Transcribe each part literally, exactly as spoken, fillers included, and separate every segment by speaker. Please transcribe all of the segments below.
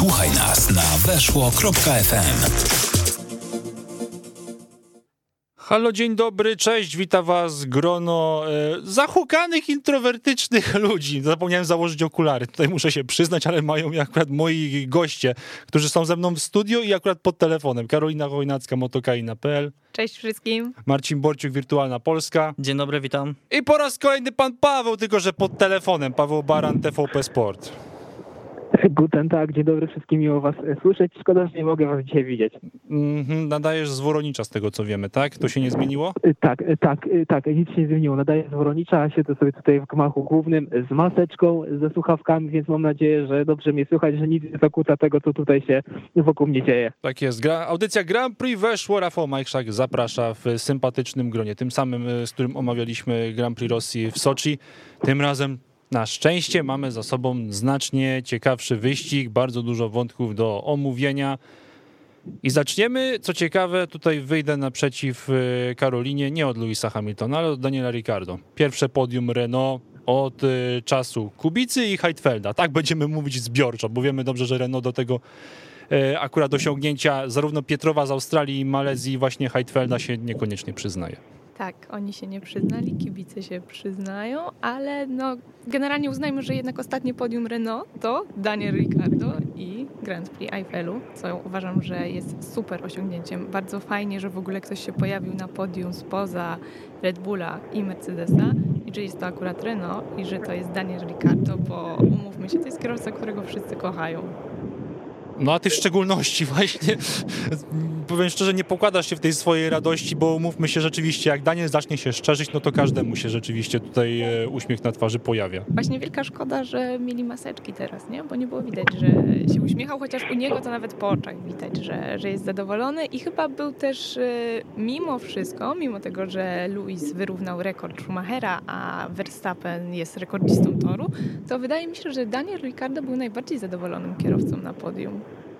Speaker 1: Słuchaj nas na weszło kropka ef em.
Speaker 2: Halo, dzień dobry, cześć, wita was grono e, zahukanych, introwertycznych ludzi. Zapomniałem założyć okulary, tutaj muszę się przyznać, ale mają akurat moi goście, którzy są ze mną w studio i akurat pod telefonem. Karolina Chojnacka, motokaina kropka pe el.
Speaker 3: Cześć wszystkim.
Speaker 2: Marcin Borciuk, Wirtualna Polska.
Speaker 4: Dzień dobry, witam.
Speaker 2: I po raz kolejny pan Paweł, tylko że pod telefonem. Paweł Baran, T V P Sport.
Speaker 5: Guten Tag, dzień dobry wszystkim, miło was słyszeć. Szkoda, że nie mogę was dzisiaj widzieć.
Speaker 2: Mm-hmm, nadajesz z Woronicza, z tego co wiemy, tak? To się nie zmieniło?
Speaker 5: Tak, tak, tak, nic się nie zmieniło. Nadaję z Woronicza, siedzę sobie tutaj w gmachu głównym z maseczką, ze słuchawkami, więc mam nadzieję, że dobrze mnie słychać, że nic nie zakłóca tego, co tutaj się wokół mnie dzieje.
Speaker 2: Tak jest. Gra, audycja Grand Prix weszło. Rafał Majchrzak zaprasza w sympatycznym gronie, tym samym, z którym omawialiśmy Grand Prix Rosji w Soczi. Tym razem na szczęście mamy za sobą znacznie ciekawszy wyścig, bardzo dużo wątków do omówienia. I zaczniemy, co ciekawe, tutaj wyjdę naprzeciw Karolinie, nie od Lewisa Hamiltona, ale od Daniela Ricciardo. Pierwsze podium Renault od czasu Kubicy i Heidfelda. Tak będziemy mówić zbiorczo, bo wiemy dobrze, że Renault do tego akurat osiągnięcia zarówno Pietrowa z Australii i Malezji, właśnie Heidfelda się niekoniecznie przyznaje.
Speaker 3: Tak, oni się nie przyznali, kibice się przyznają, ale no generalnie uznajmy, że jednak ostatnie podium Renault to Daniel Ricciardo i Grand Prix Eiffelu, co uważam, że jest super osiągnięciem. Bardzo fajnie, że w ogóle ktoś się pojawił na podium spoza Red Bulla i Mercedesa i że jest to akurat Renault i że to jest Daniel Ricciardo, bo umówmy się, to jest kierowca, którego wszyscy kochają.
Speaker 2: No a ty w szczególności właśnie, powiem szczerze, nie pokładasz się w tej swojej radości, bo umówmy się rzeczywiście, jak Daniel zacznie się szczerzyć, no to każdemu się rzeczywiście tutaj uśmiech na twarzy pojawia.
Speaker 3: Właśnie wielka szkoda, że mieli maseczki teraz, nie? Bo nie było widać, że się uśmiechał, chociaż u niego to nawet po oczach widać, że, że jest zadowolony i chyba był też mimo wszystko, mimo tego, że Lewis wyrównał rekord Schumachera, a Verstappen jest rekordzistą toru, to wydaje mi się, że Daniel Ricciardo był najbardziej zadowolonym kierowcą na podium.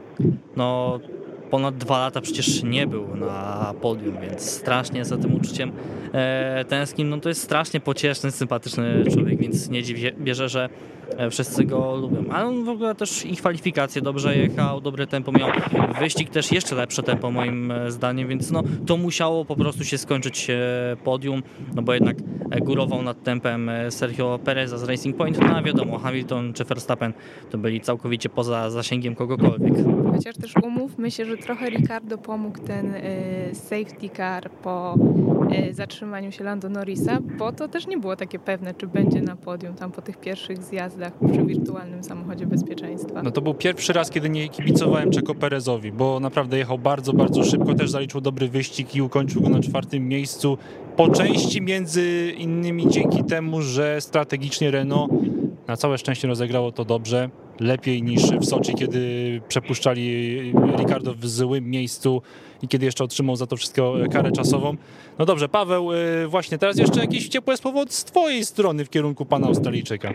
Speaker 4: No, ponad dwa lata przecież nie był na podium, więc strasznie za tym uczuciem e, tęsknim. No to jest strasznie pocieszny, sympatyczny człowiek, więc nie dziwię bierze, że wszyscy go lubią. Ale on w ogóle też i kwalifikacje dobrze jechał, dobre tempo miał. Wyścig też jeszcze lepsze tempo moim zdaniem, więc no to musiało po prostu się skończyć podium, no bo jednak górował nad tempem Sergio Pereza z Racing Point. No a wiadomo, Hamilton czy Verstappen to byli całkowicie poza zasięgiem kogokolwiek.
Speaker 3: Chociaż też umówmy się, że trochę Ricciardo pomógł ten y, safety car po y, zatrzymaniu się Lando Norrisa, bo to też nie było takie pewne, czy będzie na podium tam po tych pierwszych zjazdach przy wirtualnym samochodzie bezpieczeństwa.
Speaker 2: No to był pierwszy raz, kiedy nie kibicowałem Checo Perezowi, bo naprawdę jechał bardzo, bardzo szybko, też zaliczył dobry wyścig i ukończył go na czwartym miejscu. Po części między innymi dzięki temu, że strategicznie Renault na całe szczęście rozegrało to dobrze, lepiej niż w Soczi, kiedy przepuszczali Ricciardo w złym miejscu i kiedy jeszcze otrzymał za to wszystko karę czasową. No dobrze, Paweł, właśnie teraz jeszcze jakieś ciepłe słowo z twojej strony w kierunku pana Australijczyka.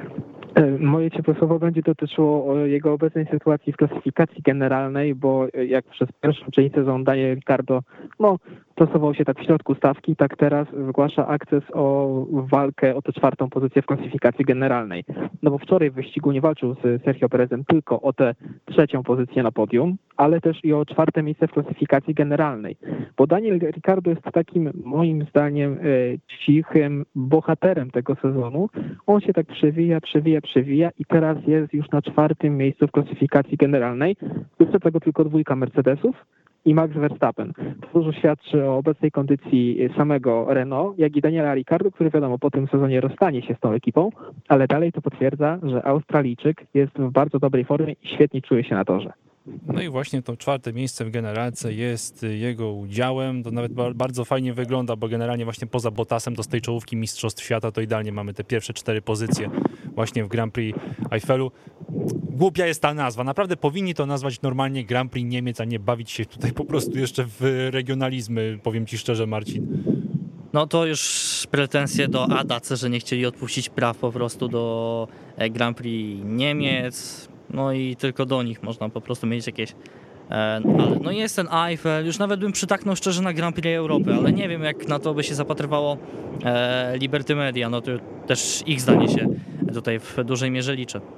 Speaker 5: Moje ciepłe słowo będzie dotyczyło jego obecnej sytuacji w klasyfikacji generalnej, bo jak przez pierwszą część sezonu Daniel Ricciardo no, stosował się tak w środku stawki, tak teraz zgłasza akces o walkę o tę czwartą pozycję w klasyfikacji generalnej. No bo wczoraj w wyścigu nie walczył z Sergio Perezem tylko o tę trzecią pozycję na podium, ale też i o czwarte miejsce w klasyfikacji generalnej. Bo Daniel Ricciardo jest takim, moim zdaniem, cichym bohaterem tego sezonu. On się tak przewija, przewija, przewija i teraz jest już na czwartym miejscu w klasyfikacji generalnej. Wyprzedza go tylko dwójka Mercedesów i Max Verstappen. To dużo świadczy o obecnej kondycji samego Renault, jak i Daniela Ricciardo, który wiadomo po tym sezonie rozstanie się z tą ekipą, ale dalej to potwierdza, że Australijczyk jest w bardzo dobrej formie i świetnie czuje się na torze.
Speaker 2: No i właśnie to czwarte miejsce w generalce jest jego udziałem. To nawet bardzo fajnie wygląda, bo generalnie właśnie poza Bottasem do tej czołówki Mistrzostw Świata to idealnie mamy te pierwsze cztery pozycje właśnie w Grand Prix Eiffelu. Głupia jest ta nazwa. Naprawdę powinni to nazwać normalnie Grand Prix Niemiec, a nie bawić się tutaj po prostu jeszcze w regionalizmy, powiem ci szczerze, Marcin.
Speaker 4: No to już pretensje do A D A C, że nie chcieli odpuścić praw po prostu do Grand Prix Niemiec. No i tylko do nich można po prostu mieć jakieś... Ale no jest ten Eiffel, już nawet bym przytaknął szczerze na Grand Prix Europy, ale nie wiem jak na to by się zapatrywało Liberty Media, no to też ich zdanie się tutaj w dużej mierze liczy.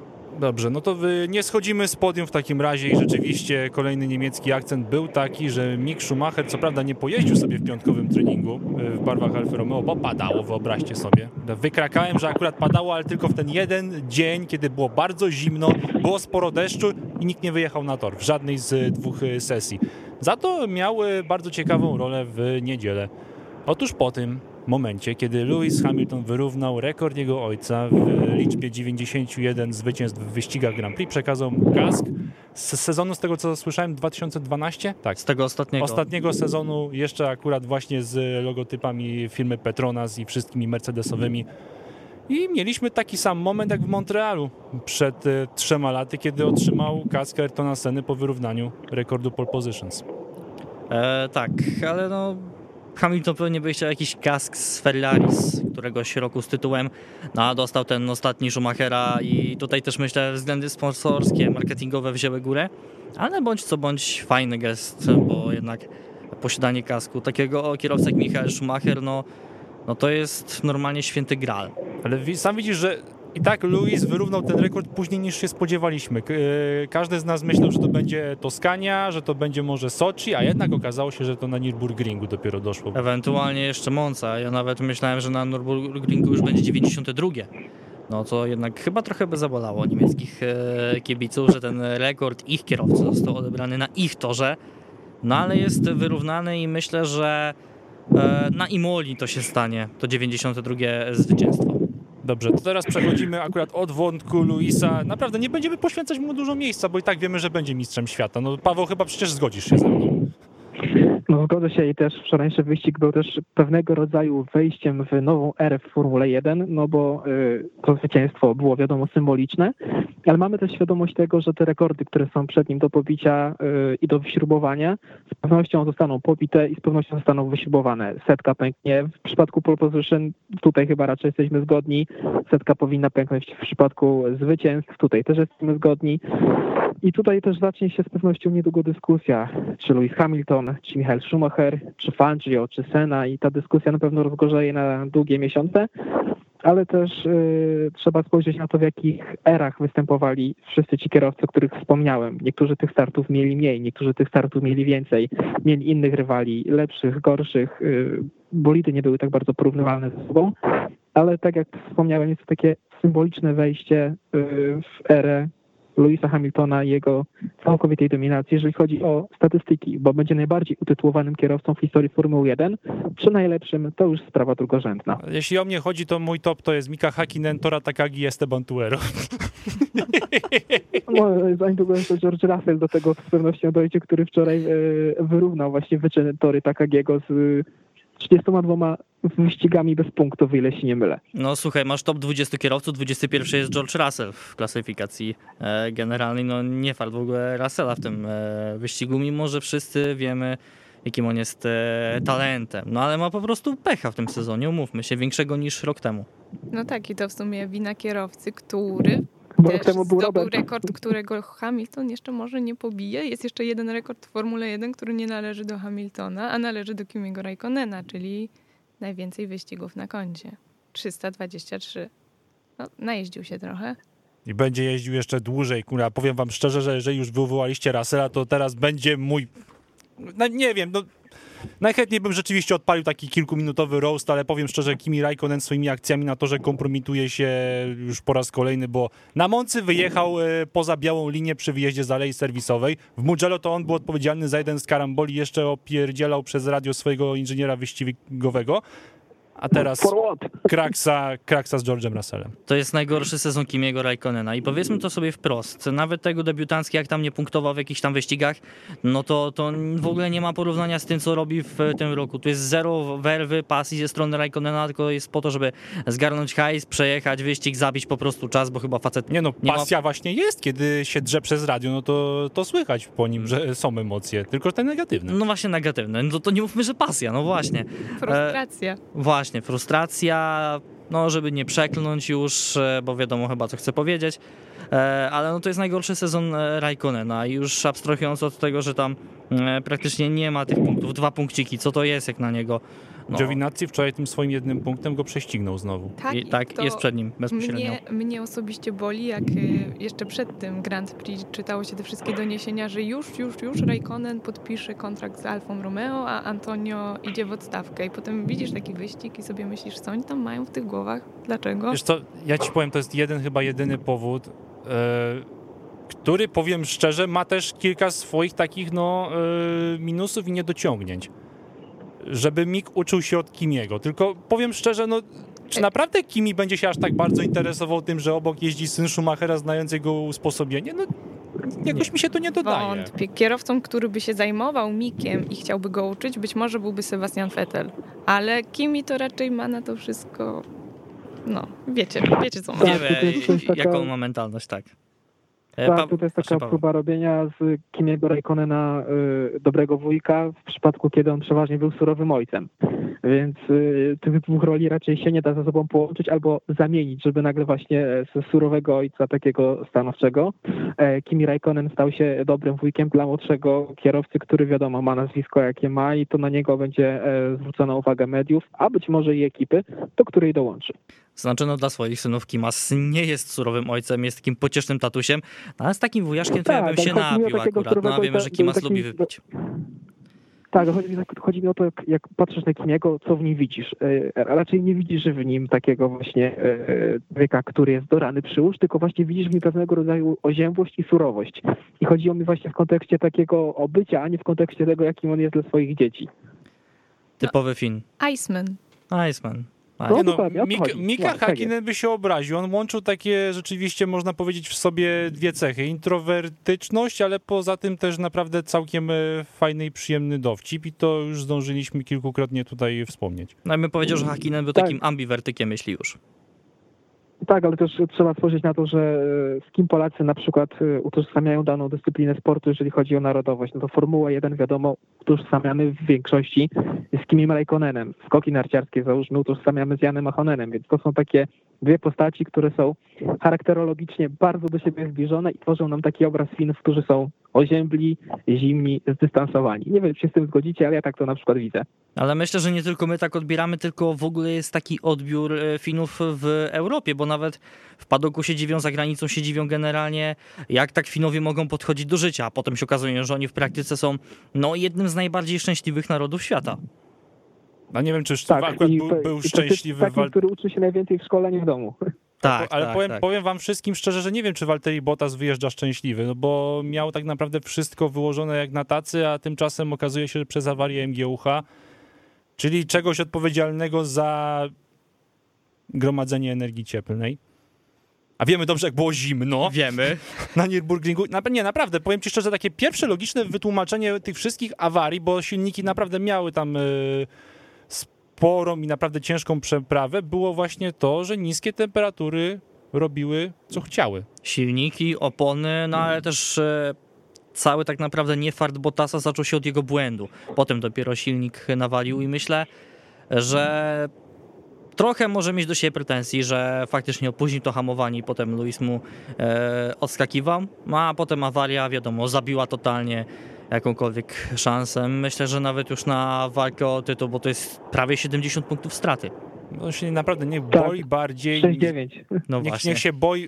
Speaker 2: Dobrze, no to nie schodzimy z podium w takim razie i rzeczywiście kolejny niemiecki akcent był taki, że Mick Schumacher co prawda nie pojeździł sobie w piątkowym treningu w barwach Alfa Romeo, bo padało, wyobraźcie sobie. Wykrakałem, że akurat padało, ale tylko w ten jeden dzień, kiedy było bardzo zimno, było sporo deszczu i nikt nie wyjechał na tor w żadnej z dwóch sesji. Za to miał bardzo ciekawą rolę w niedzielę. Otóż po tym momencie, kiedy Lewis Hamilton wyrównał rekord jego ojca w liczbie dziewięćdziesiąt jeden zwycięstw w wyścigach Grand Prix, przekazał mu kask z sezonu, z tego co słyszałem, dwa tysiące dwunastego? Tak.
Speaker 4: Z tego ostatniego.
Speaker 2: Ostatniego sezonu, jeszcze akurat właśnie z logotypami firmy Petronas i wszystkimi mercedesowymi. I mieliśmy taki sam moment jak w Montrealu przed y, trzema laty, kiedy otrzymał kask Ayrtona Senny po wyrównaniu rekordu pole positions.
Speaker 4: E, tak, ale no Hamilton pewnie by chciał jakiś kask z Ferrari z któregoś roku z tytułem, no a dostał ten ostatni Schumachera i tutaj też myślę względy sponsorskie, marketingowe wzięły górę, ale bądź co bądź fajny gest, bo jednak posiadanie kasku takiego kierowcy jak Michael Schumacher, no, no to jest normalnie święty gral.
Speaker 2: Ale sam widzisz, że i tak Lewis wyrównał ten rekord później niż się spodziewaliśmy. Każdy z nas myślał, że to będzie Toskania, że to będzie może Soczi, a jednak okazało się, że to na Nürburgringu dopiero doszło.
Speaker 4: Ewentualnie jeszcze Monza. Ja nawet myślałem, że na Nürburgringu już będzie dziewięćdziesiąte drugie. No to jednak chyba trochę by zabolało niemieckich kibiców, że ten rekord ich kierowcy został odebrany na ich torze. No ale jest wyrównany i myślę, że na Imoli to się stanie, to dziewięćdziesiąte drugie zwycięstwo.
Speaker 2: Dobrze, to teraz przechodzimy akurat od wątku Lewisa. Naprawdę nie będziemy poświęcać mu dużo miejsca, bo i tak wiemy, że będzie mistrzem świata. No Paweł, chyba przecież zgodzisz się ze mną.
Speaker 5: No zgodzę się i też wczorajszy wyścig był też pewnego rodzaju wejściem w nową erę w Formule jeden, no bo y, to zwycięstwo było wiadomo symboliczne, ale mamy też świadomość tego, że te rekordy, które są przed nim do pobicia y, i do wyśrubowania, z pewnością zostaną pobite i z pewnością zostaną wyśrubowane. Setka pęknie w przypadku pole position, tutaj chyba raczej jesteśmy zgodni, setka powinna pęknąć w przypadku zwycięstw, tutaj też jesteśmy zgodni. I tutaj też zacznie się z pewnością niedługo dyskusja, czy Lewis Hamilton, czy Michael Schumacher, czy Fangio, czy Senna i ta dyskusja na pewno rozgorzeje na długie miesiące, ale też y, trzeba spojrzeć na to, w jakich erach występowali wszyscy ci kierowcy, o których wspomniałem. Niektórzy tych startów mieli mniej, niektórzy tych startów mieli więcej, mieli innych rywali, lepszych, gorszych, y, bolidy nie były tak bardzo porównywalne ze sobą, ale tak jak wspomniałem, jest to takie symboliczne wejście y, w erę Lewisa Hamiltona i jego całkowitej dominacji, jeżeli chodzi o statystyki, bo będzie najbardziej utytułowanym kierowcą w historii Formuły jeden, przy najlepszym to już sprawa drugorzędna.
Speaker 2: Jeśli o mnie chodzi, to mój top to jest Mika Hakkinen, Tora Takagi i Esteban Tuero.
Speaker 5: No, za niedługo jeszcze George Russell do tego z pewnością dojdzie, który wczoraj e, wyrównał właśnie wyczyn Tory Takagiego z trzydziestoma dwoma wyścigami bez punktów, o ile się nie mylę.
Speaker 4: No słuchaj, masz top dwudziestu kierowców, dwudziesty pierwszy jest George Russell w klasyfikacji e, generalnej. No nie fart w ogóle Russella w tym e, wyścigu, mimo że wszyscy wiemy, jakim on jest e, talentem. No ale ma po prostu pecha w tym sezonie, umówmy się, większego niż rok temu.
Speaker 3: No tak, i to w sumie wina kierowcy, który
Speaker 5: Bo
Speaker 3: też
Speaker 5: rok temu był
Speaker 3: zdobył
Speaker 5: Robert.
Speaker 3: rekord, którego Hamilton jeszcze może nie pobije. Jest jeszcze jeden rekord w Formule jeden, który nie należy do Hamiltona, a należy do Kimiego Räikkönena, czyli najwięcej wyścigów na koncie. trzysta dwadzieścia trzy. No, najeździł się trochę.
Speaker 2: I będzie jeździł jeszcze dłużej, kurwa. Powiem wam szczerze, że jeżeli już wywołaliście Russella, to teraz będzie mój... No, nie wiem, no... Najchętniej bym rzeczywiście odpalił taki kilkuminutowy roast, ale powiem szczerze, Kimi Räikkönen swoimi akcjami na torze kompromituje się już po raz kolejny, bo na Moncy wyjechał poza białą linię przy wyjeździe z alei serwisowej. W Mugello to on był odpowiedzialny za jeden z karamboli, jeszcze opierdzielał przez radio swojego inżyniera wyścigowego. A teraz kraksa, kraksa z George'em Russellem.
Speaker 4: To jest najgorszy sezon Kimiego Räikkönena i powiedzmy to sobie wprost, nawet tego debiutancki, jak tam nie punktował w jakichś tam wyścigach, no to, to w ogóle nie ma porównania z tym, co robi w tym roku. Tu jest zero werwy, pasji ze strony Räikkönena, tylko jest po to, żeby zgarnąć hajs, przejechać wyścig, zabić po prostu czas, bo chyba facet...
Speaker 2: Nie no,
Speaker 4: nie
Speaker 2: pasja
Speaker 4: ma...
Speaker 2: właśnie jest, kiedy się drze przez radio, no to, to słychać po nim, że są emocje, tylko te negatywne.
Speaker 4: No właśnie negatywne, no to nie mówmy, że pasja, no właśnie.
Speaker 3: Frustracja.
Speaker 4: E, właśnie. Frustracja, no żeby nie przeklnąć już, bo wiadomo chyba co chcę powiedzieć, ale no to jest najgorszy sezon Räikkönena i już abstrahując od tego, że tam praktycznie nie ma tych punktów, dwa punkciki, co to jest jak na niego No.
Speaker 2: Giovinazzi wczoraj tym swoim jednym punktem go prześcignął znowu.
Speaker 3: Tak,
Speaker 4: I, tak
Speaker 3: to
Speaker 4: jest przed nim bezpośrednio.
Speaker 3: Mnie, mnie osobiście boli, jak y, jeszcze przed tym Grand Prix czytało się te wszystkie doniesienia, że już, już, już Raikkonen podpisze kontrakt z Alfą Romeo, a Antonio idzie w odstawkę. I potem widzisz taki wyścig i sobie myślisz, co oni tam mają w tych głowach? Dlaczego?
Speaker 2: Wiesz co, ja ci powiem, to jest jeden, chyba jedyny powód, e, który, powiem szczerze, ma też kilka swoich takich no, e, minusów i niedociągnięć. Żeby Mick uczył się od Kimiego. Tylko powiem szczerze, no, czy naprawdę Kimi będzie się aż tak bardzo interesował tym, że obok jeździ syn Schumachera znając jego usposobienie? No, jakoś
Speaker 4: Nie.
Speaker 2: mi się to nie dodaje.
Speaker 3: Wątpię. Kierowcą, który by się zajmował Mickiem i chciałby go uczyć, być może byłby Sebastian Vettel. Ale Kimi to raczej ma na to wszystko... No, wiecie, wiecie co ma.
Speaker 4: Nie
Speaker 5: Tak, to jest
Speaker 4: wie,
Speaker 5: coś taka-
Speaker 4: jaką ma mentalność, tak. E,
Speaker 5: Tak,
Speaker 4: Pa-
Speaker 5: to jest
Speaker 4: proszę,
Speaker 5: taka
Speaker 4: Paweł.
Speaker 5: próba robienia z Kimiego Raikkonena y, dobrego wujka w przypadku, kiedy on przeważnie był surowym ojcem. Więc y, tych dwóch roli raczej się nie da ze sobą połączyć albo zamienić, żeby nagle właśnie z surowego ojca takiego stanowczego e, Kimi Raikkonen stał się dobrym wujkiem dla młodszego kierowcy, który wiadomo ma nazwisko jakie ma i to na niego będzie e, zwrócona uwaga mediów, a być może i ekipy, do której dołączy.
Speaker 4: Znaczy, no dla swoich synów Kimas nie jest surowym ojcem, jest takim pociesznym tatusiem, no, ale z takim wujaszkiem to ja
Speaker 5: Tak,
Speaker 4: bym
Speaker 5: ale
Speaker 4: się
Speaker 5: chodzi mi o
Speaker 4: napił
Speaker 5: takiego
Speaker 4: akurat, no a
Speaker 5: surowego
Speaker 4: wiemy,
Speaker 5: ojca,
Speaker 4: że Kimas
Speaker 5: taki-
Speaker 4: lubi wypić.
Speaker 5: Tak, chodzi mi, chodzi mi o to, jak, jak patrzysz na Kimiego, co w nim widzisz. E, raczej nie widzisz w nim takiego właśnie e, człowieka, który jest dorany przyłóż, tylko właśnie widzisz w nim pewnego rodzaju oziębłość i surowość. I chodzi o mnie właśnie w kontekście takiego obycia, a nie w kontekście tego, jakim on jest dla swoich dzieci.
Speaker 4: Typowy Fin.
Speaker 3: Iceman.
Speaker 4: Iceman.
Speaker 5: No,
Speaker 2: Nie no,
Speaker 5: dokładnie, o to
Speaker 2: Mik-
Speaker 5: chodzi.
Speaker 2: Mika
Speaker 5: No, tak
Speaker 2: Hakkinen by się obraził. On łączył takie rzeczywiście, można powiedzieć, w sobie dwie cechy. Introwertyczność, ale poza tym też naprawdę całkiem e, fajny i przyjemny dowcip i to już zdążyliśmy kilkukrotnie tutaj wspomnieć.
Speaker 4: No i bym powiedział, że Hakkinen był
Speaker 5: Tak.
Speaker 4: takim ambiwertykiem, jeśli już.
Speaker 5: Tak, ale też trzeba spojrzeć na to, że e, z kim Polacy na przykład e, utożsamiają daną dyscyplinę sportu, jeżeli chodzi o narodowość. No to Formuła jeden, wiadomo, utożsamiamy w większości z Kimim Raikkonenem. Skoki narciarskie, załóżmy, utożsamiamy z Janem Ahonenem, więc to są takie dwie postaci, które są charakterologicznie bardzo do siebie zbliżone i tworzą nam taki obraz Finów, którzy są oziębli, zimni, zdystansowani. Nie wiem, czy się z tym zgodzicie, ale ja tak to na przykład widzę.
Speaker 4: Ale myślę, że nie tylko my tak odbieramy, tylko w ogóle jest taki odbiór e, Finów w Europie, bo nawet w padoku się dziwią, za granicą się dziwią generalnie, jak tak Finowie mogą podchodzić do życia, a potem się okazuje, że oni w praktyce są no, jednym z najbardziej szczęśliwych narodów świata.
Speaker 2: A nie wiem, czy
Speaker 5: Tak,
Speaker 2: akurat
Speaker 5: i,
Speaker 2: był,
Speaker 5: to-
Speaker 2: był
Speaker 5: i to
Speaker 2: szczęśliwy
Speaker 5: jest
Speaker 2: w
Speaker 5: taki,
Speaker 2: wal...
Speaker 5: który uczy się najwięcej w szkole, nie w domu.
Speaker 4: Tak,
Speaker 2: ale
Speaker 4: tak,
Speaker 2: powiem,
Speaker 4: tak.
Speaker 2: powiem wam wszystkim szczerze, że nie wiem, czy Valtteri Bottas wyjeżdża szczęśliwy, no bo miał tak naprawdę wszystko wyłożone jak na tacy, a tymczasem okazuje się, że przez awarię M G U H, czyli czegoś odpowiedzialnego za gromadzenie energii cieplnej. A wiemy dobrze, jak było zimno
Speaker 4: Wiemy.
Speaker 2: na Nürburgringu. Na, nie, naprawdę, powiem ci szczerze, takie pierwsze logiczne wytłumaczenie tych wszystkich awarii, bo silniki naprawdę miały tam y, sporą i naprawdę ciężką przeprawę, było właśnie to, że niskie temperatury robiły, co chciały.
Speaker 4: Silniki, opony, no ale też e, cały tak naprawdę niefart Bottasa zaczął się od jego błędu. Potem dopiero silnik nawalił i myślę, że trochę może mieć do siebie pretensji, że faktycznie opóźnił to hamowanie i potem Lewis mu e, odskakiwał, a potem awaria, wiadomo, zabiła totalnie jakąkolwiek szansę. Myślę, że nawet już na walkę o tytuł, bo to jest prawie siedemdziesiąt punktów straty.
Speaker 2: On się naprawdę niech
Speaker 5: Tak.
Speaker 2: boi bardziej.
Speaker 5: sześć dziewięć.
Speaker 4: No
Speaker 2: Niech,
Speaker 4: właśnie.
Speaker 2: niech się boi.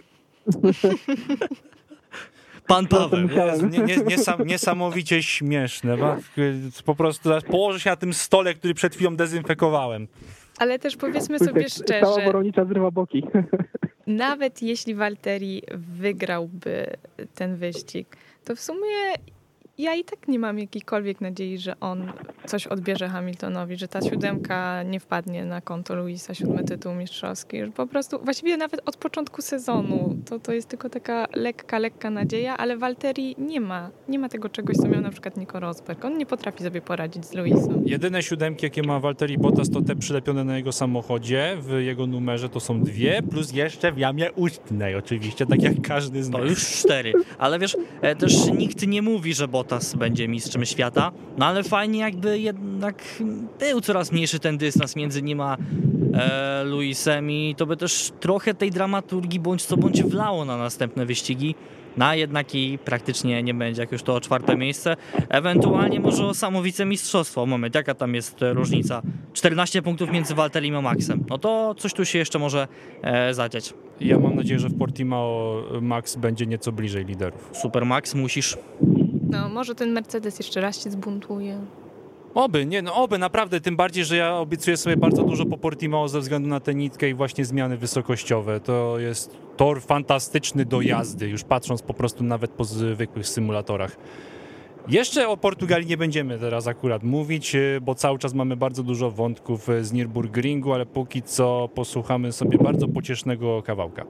Speaker 4: Pan Paweł.
Speaker 2: Jezu, nie, nie, niesam, niesamowicie śmieszne. Bo, po prostu zaraz położę się na tym stole, który przed chwilą dezynfekowałem.
Speaker 3: Ale też powiedzmy sobie
Speaker 5: Cała
Speaker 3: szczerze,
Speaker 5: Woronicza zrywa boki.
Speaker 3: nawet jeśli Valtteri wygrałby ten wyścig, to w sumie ja i tak nie mam jakiejkolwiek nadziei, że on coś odbierze Hamiltonowi, że ta siódemka nie wpadnie na konto Lewisa, siódmy tytuł mistrzowski. Że po prostu, właściwie nawet od początku sezonu to, to jest tylko taka lekka, lekka nadzieja, ale Valtteri nie ma, nie ma tego czegoś, co miał na przykład Nico Rosberg. On nie potrafi sobie poradzić z Lewisem.
Speaker 2: Jedyne siódemki, jakie ma Valtteri Bottas, to te przylepione na jego samochodzie, w jego numerze to są dwie, plus jeszcze w jamie ustnej oczywiście, tak jak każdy z nas.
Speaker 4: To już cztery. Ale wiesz, e, też nikt nie mówi, że Bottas będzie mistrzem świata, no ale fajnie jakby jednak był coraz mniejszy ten dystans między nim a e, Lewisem i to by też trochę tej dramaturgii bądź co bądź wlało na następne wyścigi. Na jednak i praktycznie nie będzie, jak już to czwarte miejsce. Ewentualnie może o samo wicemistrzostwo. Moment, jaka tam jest różnica? czternaście punktów między Valtterim a Maxem. No to coś tu się jeszcze może e, zadziać.
Speaker 2: Ja mam nadzieję, że w Portimao Max będzie nieco bliżej liderów.
Speaker 4: Super Max, musisz.
Speaker 3: No, może ten Mercedes jeszcze raz się zbuntuje.
Speaker 2: Oby, nie, no oby, naprawdę, tym bardziej, że ja obiecuję sobie bardzo dużo po Portimao ze względu na tę nitkę i właśnie zmiany wysokościowe. To jest tor fantastyczny do jazdy, już patrząc po prostu nawet po zwykłych symulatorach. Jeszcze o Portugalii nie będziemy teraz akurat mówić, bo cały czas mamy bardzo dużo wątków z Nürburgringu, ale póki co posłuchamy sobie bardzo pociesznego kawałka.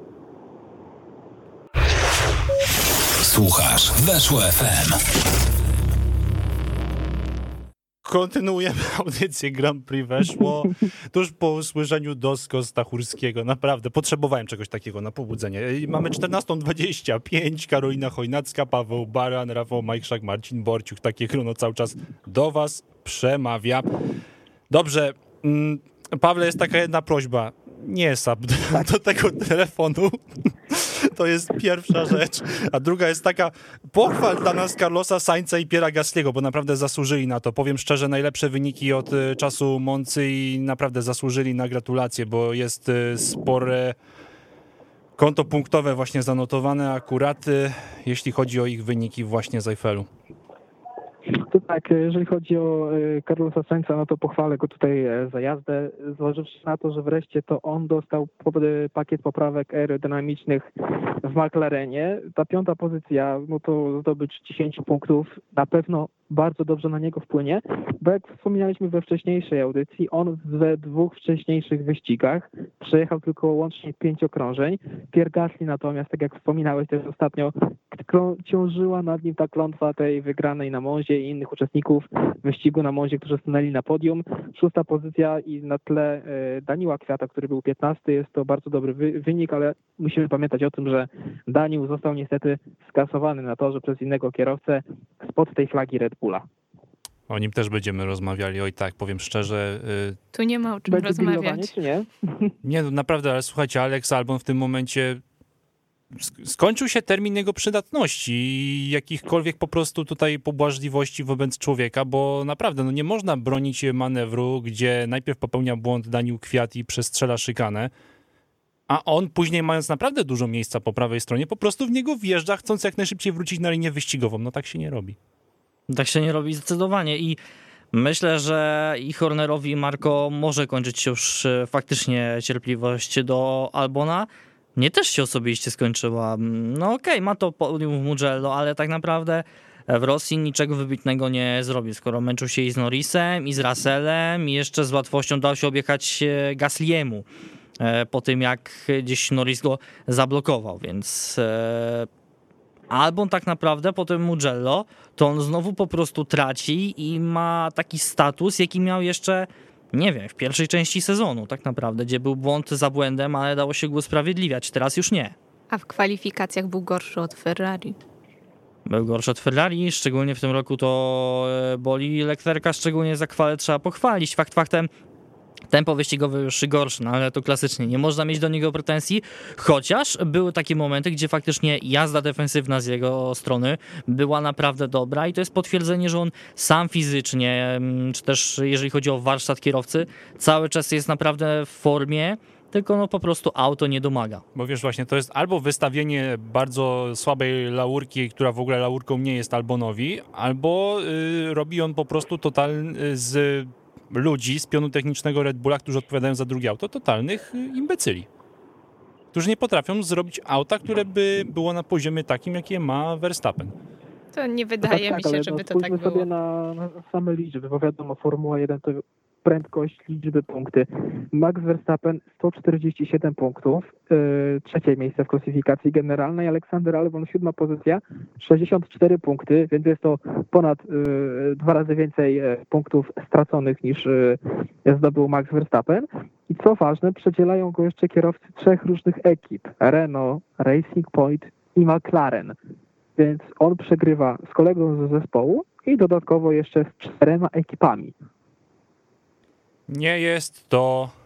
Speaker 1: Słuchasz Weszło F M.
Speaker 2: Kontynuujemy audycję Grand Prix Weszło. Tuż po usłyszeniu Dosko Stachurskiego. Naprawdę, potrzebowałem czegoś takiego na pobudzenie. Mamy czternasta dwadzieścia pięć, Karolina Chojnacka, Paweł Baran, Rafał Majchrzak, Marcin Borciuk. Takie chrono cały czas do was przemawia. Dobrze, Pawle, jest taka jedna prośba. Nie sap do, do tego telefonu. To jest pierwsza rzecz. A druga jest taka, pochwal dla nas Carlosa Sainza i Pierre'a Gasly'ego, bo naprawdę zasłużyli na to. Powiem szczerze, najlepsze wyniki od czasu Moncy i naprawdę zasłużyli na gratulacje, bo jest spore konto punktowe właśnie zanotowane akurat, jeśli chodzi o ich wyniki właśnie z Eiffelu.
Speaker 5: To tak, jeżeli chodzi o Carlosa Sainza, no to pochwalę go tutaj za jazdę, zważywszy na to, że wreszcie to on dostał pakiet poprawek aerodynamicznych w McLarenie. Ta piąta pozycja, no to zdobycz dziesięć punktów, na pewno bardzo dobrze na niego wpłynie, bo jak wspominaliśmy we wcześniejszej audycji, on we dwóch wcześniejszych wyścigach przejechał tylko łącznie pięć okrążeń. Pierre Gasly natomiast, tak jak wspominałeś też ostatnio, ciążyła nad nim ta klątwa tej wygranej na Monzie i innych uczestników wyścigu na Monzie, którzy stanęli na podium. Szósta pozycja i na tle Daniela Kwiata, który był piętnasty, jest to bardzo dobry wy- wynik, ale musimy pamiętać o tym, że Daniel został niestety skasowany na torze przez innego kierowcę spod tej flagi Red Bulla.
Speaker 2: O nim też będziemy rozmawiali, oj tak, powiem szczerze. Yy...
Speaker 3: Tu nie ma o czym
Speaker 5: Będzie
Speaker 3: rozmawiać.
Speaker 5: Czy nie?
Speaker 2: Nie, no naprawdę, ale słuchajcie, Alex Albon w tym momencie skończył się termin jego przydatności i jakichkolwiek po prostu tutaj pobłażliwości wobec człowieka, bo naprawdę no nie można bronić manewru, gdzie najpierw popełnia błąd Daniel Kwiat i przestrzela szykanę, a on później, mając naprawdę dużo miejsca po prawej stronie, po prostu w niego wjeżdża, chcąc jak najszybciej wrócić na linię wyścigową. No tak się nie robi.
Speaker 4: Tak się nie robi zdecydowanie i myślę, że i Hornerowi i Marco może kończyć się już faktycznie cierpliwość do Albona. Mnie też się osobiście skończyła. No okej, okay, ma to podium w Mugello, ale tak naprawdę w Rosji niczego wybitnego nie zrobił, skoro męczył się i z Norrisem, i z Russellem, i jeszcze z łatwością dał się objechać Gasly'emu po tym, jak gdzieś Norris go zablokował, więc Albon tak naprawdę po tym Mugello to on znowu po prostu traci i ma taki status, jaki miał jeszcze, nie wiem, w pierwszej części sezonu tak naprawdę, gdzie był błąd za błędem, ale dało się go usprawiedliwiać, teraz już nie.
Speaker 3: A w kwalifikacjach był gorszy od Ferrari.
Speaker 4: Był gorszy od Ferrari, szczególnie w tym roku to boli Leclerca, szczególnie za kwale trzeba pochwalić. Fakt faktem, tempo wyścigowe już gorsze, no ale to klasycznie, nie można mieć do niego pretensji, chociaż były takie momenty, gdzie faktycznie jazda defensywna z jego strony była naprawdę dobra i to jest potwierdzenie, że on sam fizycznie, czy też jeżeli chodzi o warsztat kierowcy, cały czas jest naprawdę w formie, tylko no po prostu auto nie domaga.
Speaker 2: Bo wiesz właśnie, to jest albo wystawienie bardzo słabej laurki, która w ogóle laurką nie jest Albonowi, albo yy, robi on po prostu totalny z ludzi z pionu technicznego Red Bulla, którzy odpowiadają za drugie auto, totalnych imbecyli, którzy nie potrafią zrobić auta, które by było na poziomie takim, jakie ma Verstappen.
Speaker 3: To nie wydaje
Speaker 5: tak,
Speaker 3: mi się,
Speaker 5: ale
Speaker 3: żeby
Speaker 5: no,
Speaker 3: to tak było.
Speaker 5: sobie na, na same liczby, bo wiadomo, Formuła jeden to prędkość, liczby, punkty. Max Verstappen sto czterdzieści siedem punktów, yy, trzecie miejsce w klasyfikacji generalnej, Aleksander Albon siódma pozycja, sześćdziesiąt cztery punkty, więc jest to ponad yy, dwa razy więcej yy, punktów straconych niż yy, zdobył Max Verstappen. I co ważne, przedzielają go jeszcze kierowcy trzech różnych ekip, Renault, Racing Point i McLaren. Więc on przegrywa z kolegą ze zespołu i dodatkowo jeszcze z czterema ekipami.
Speaker 2: Nie jest to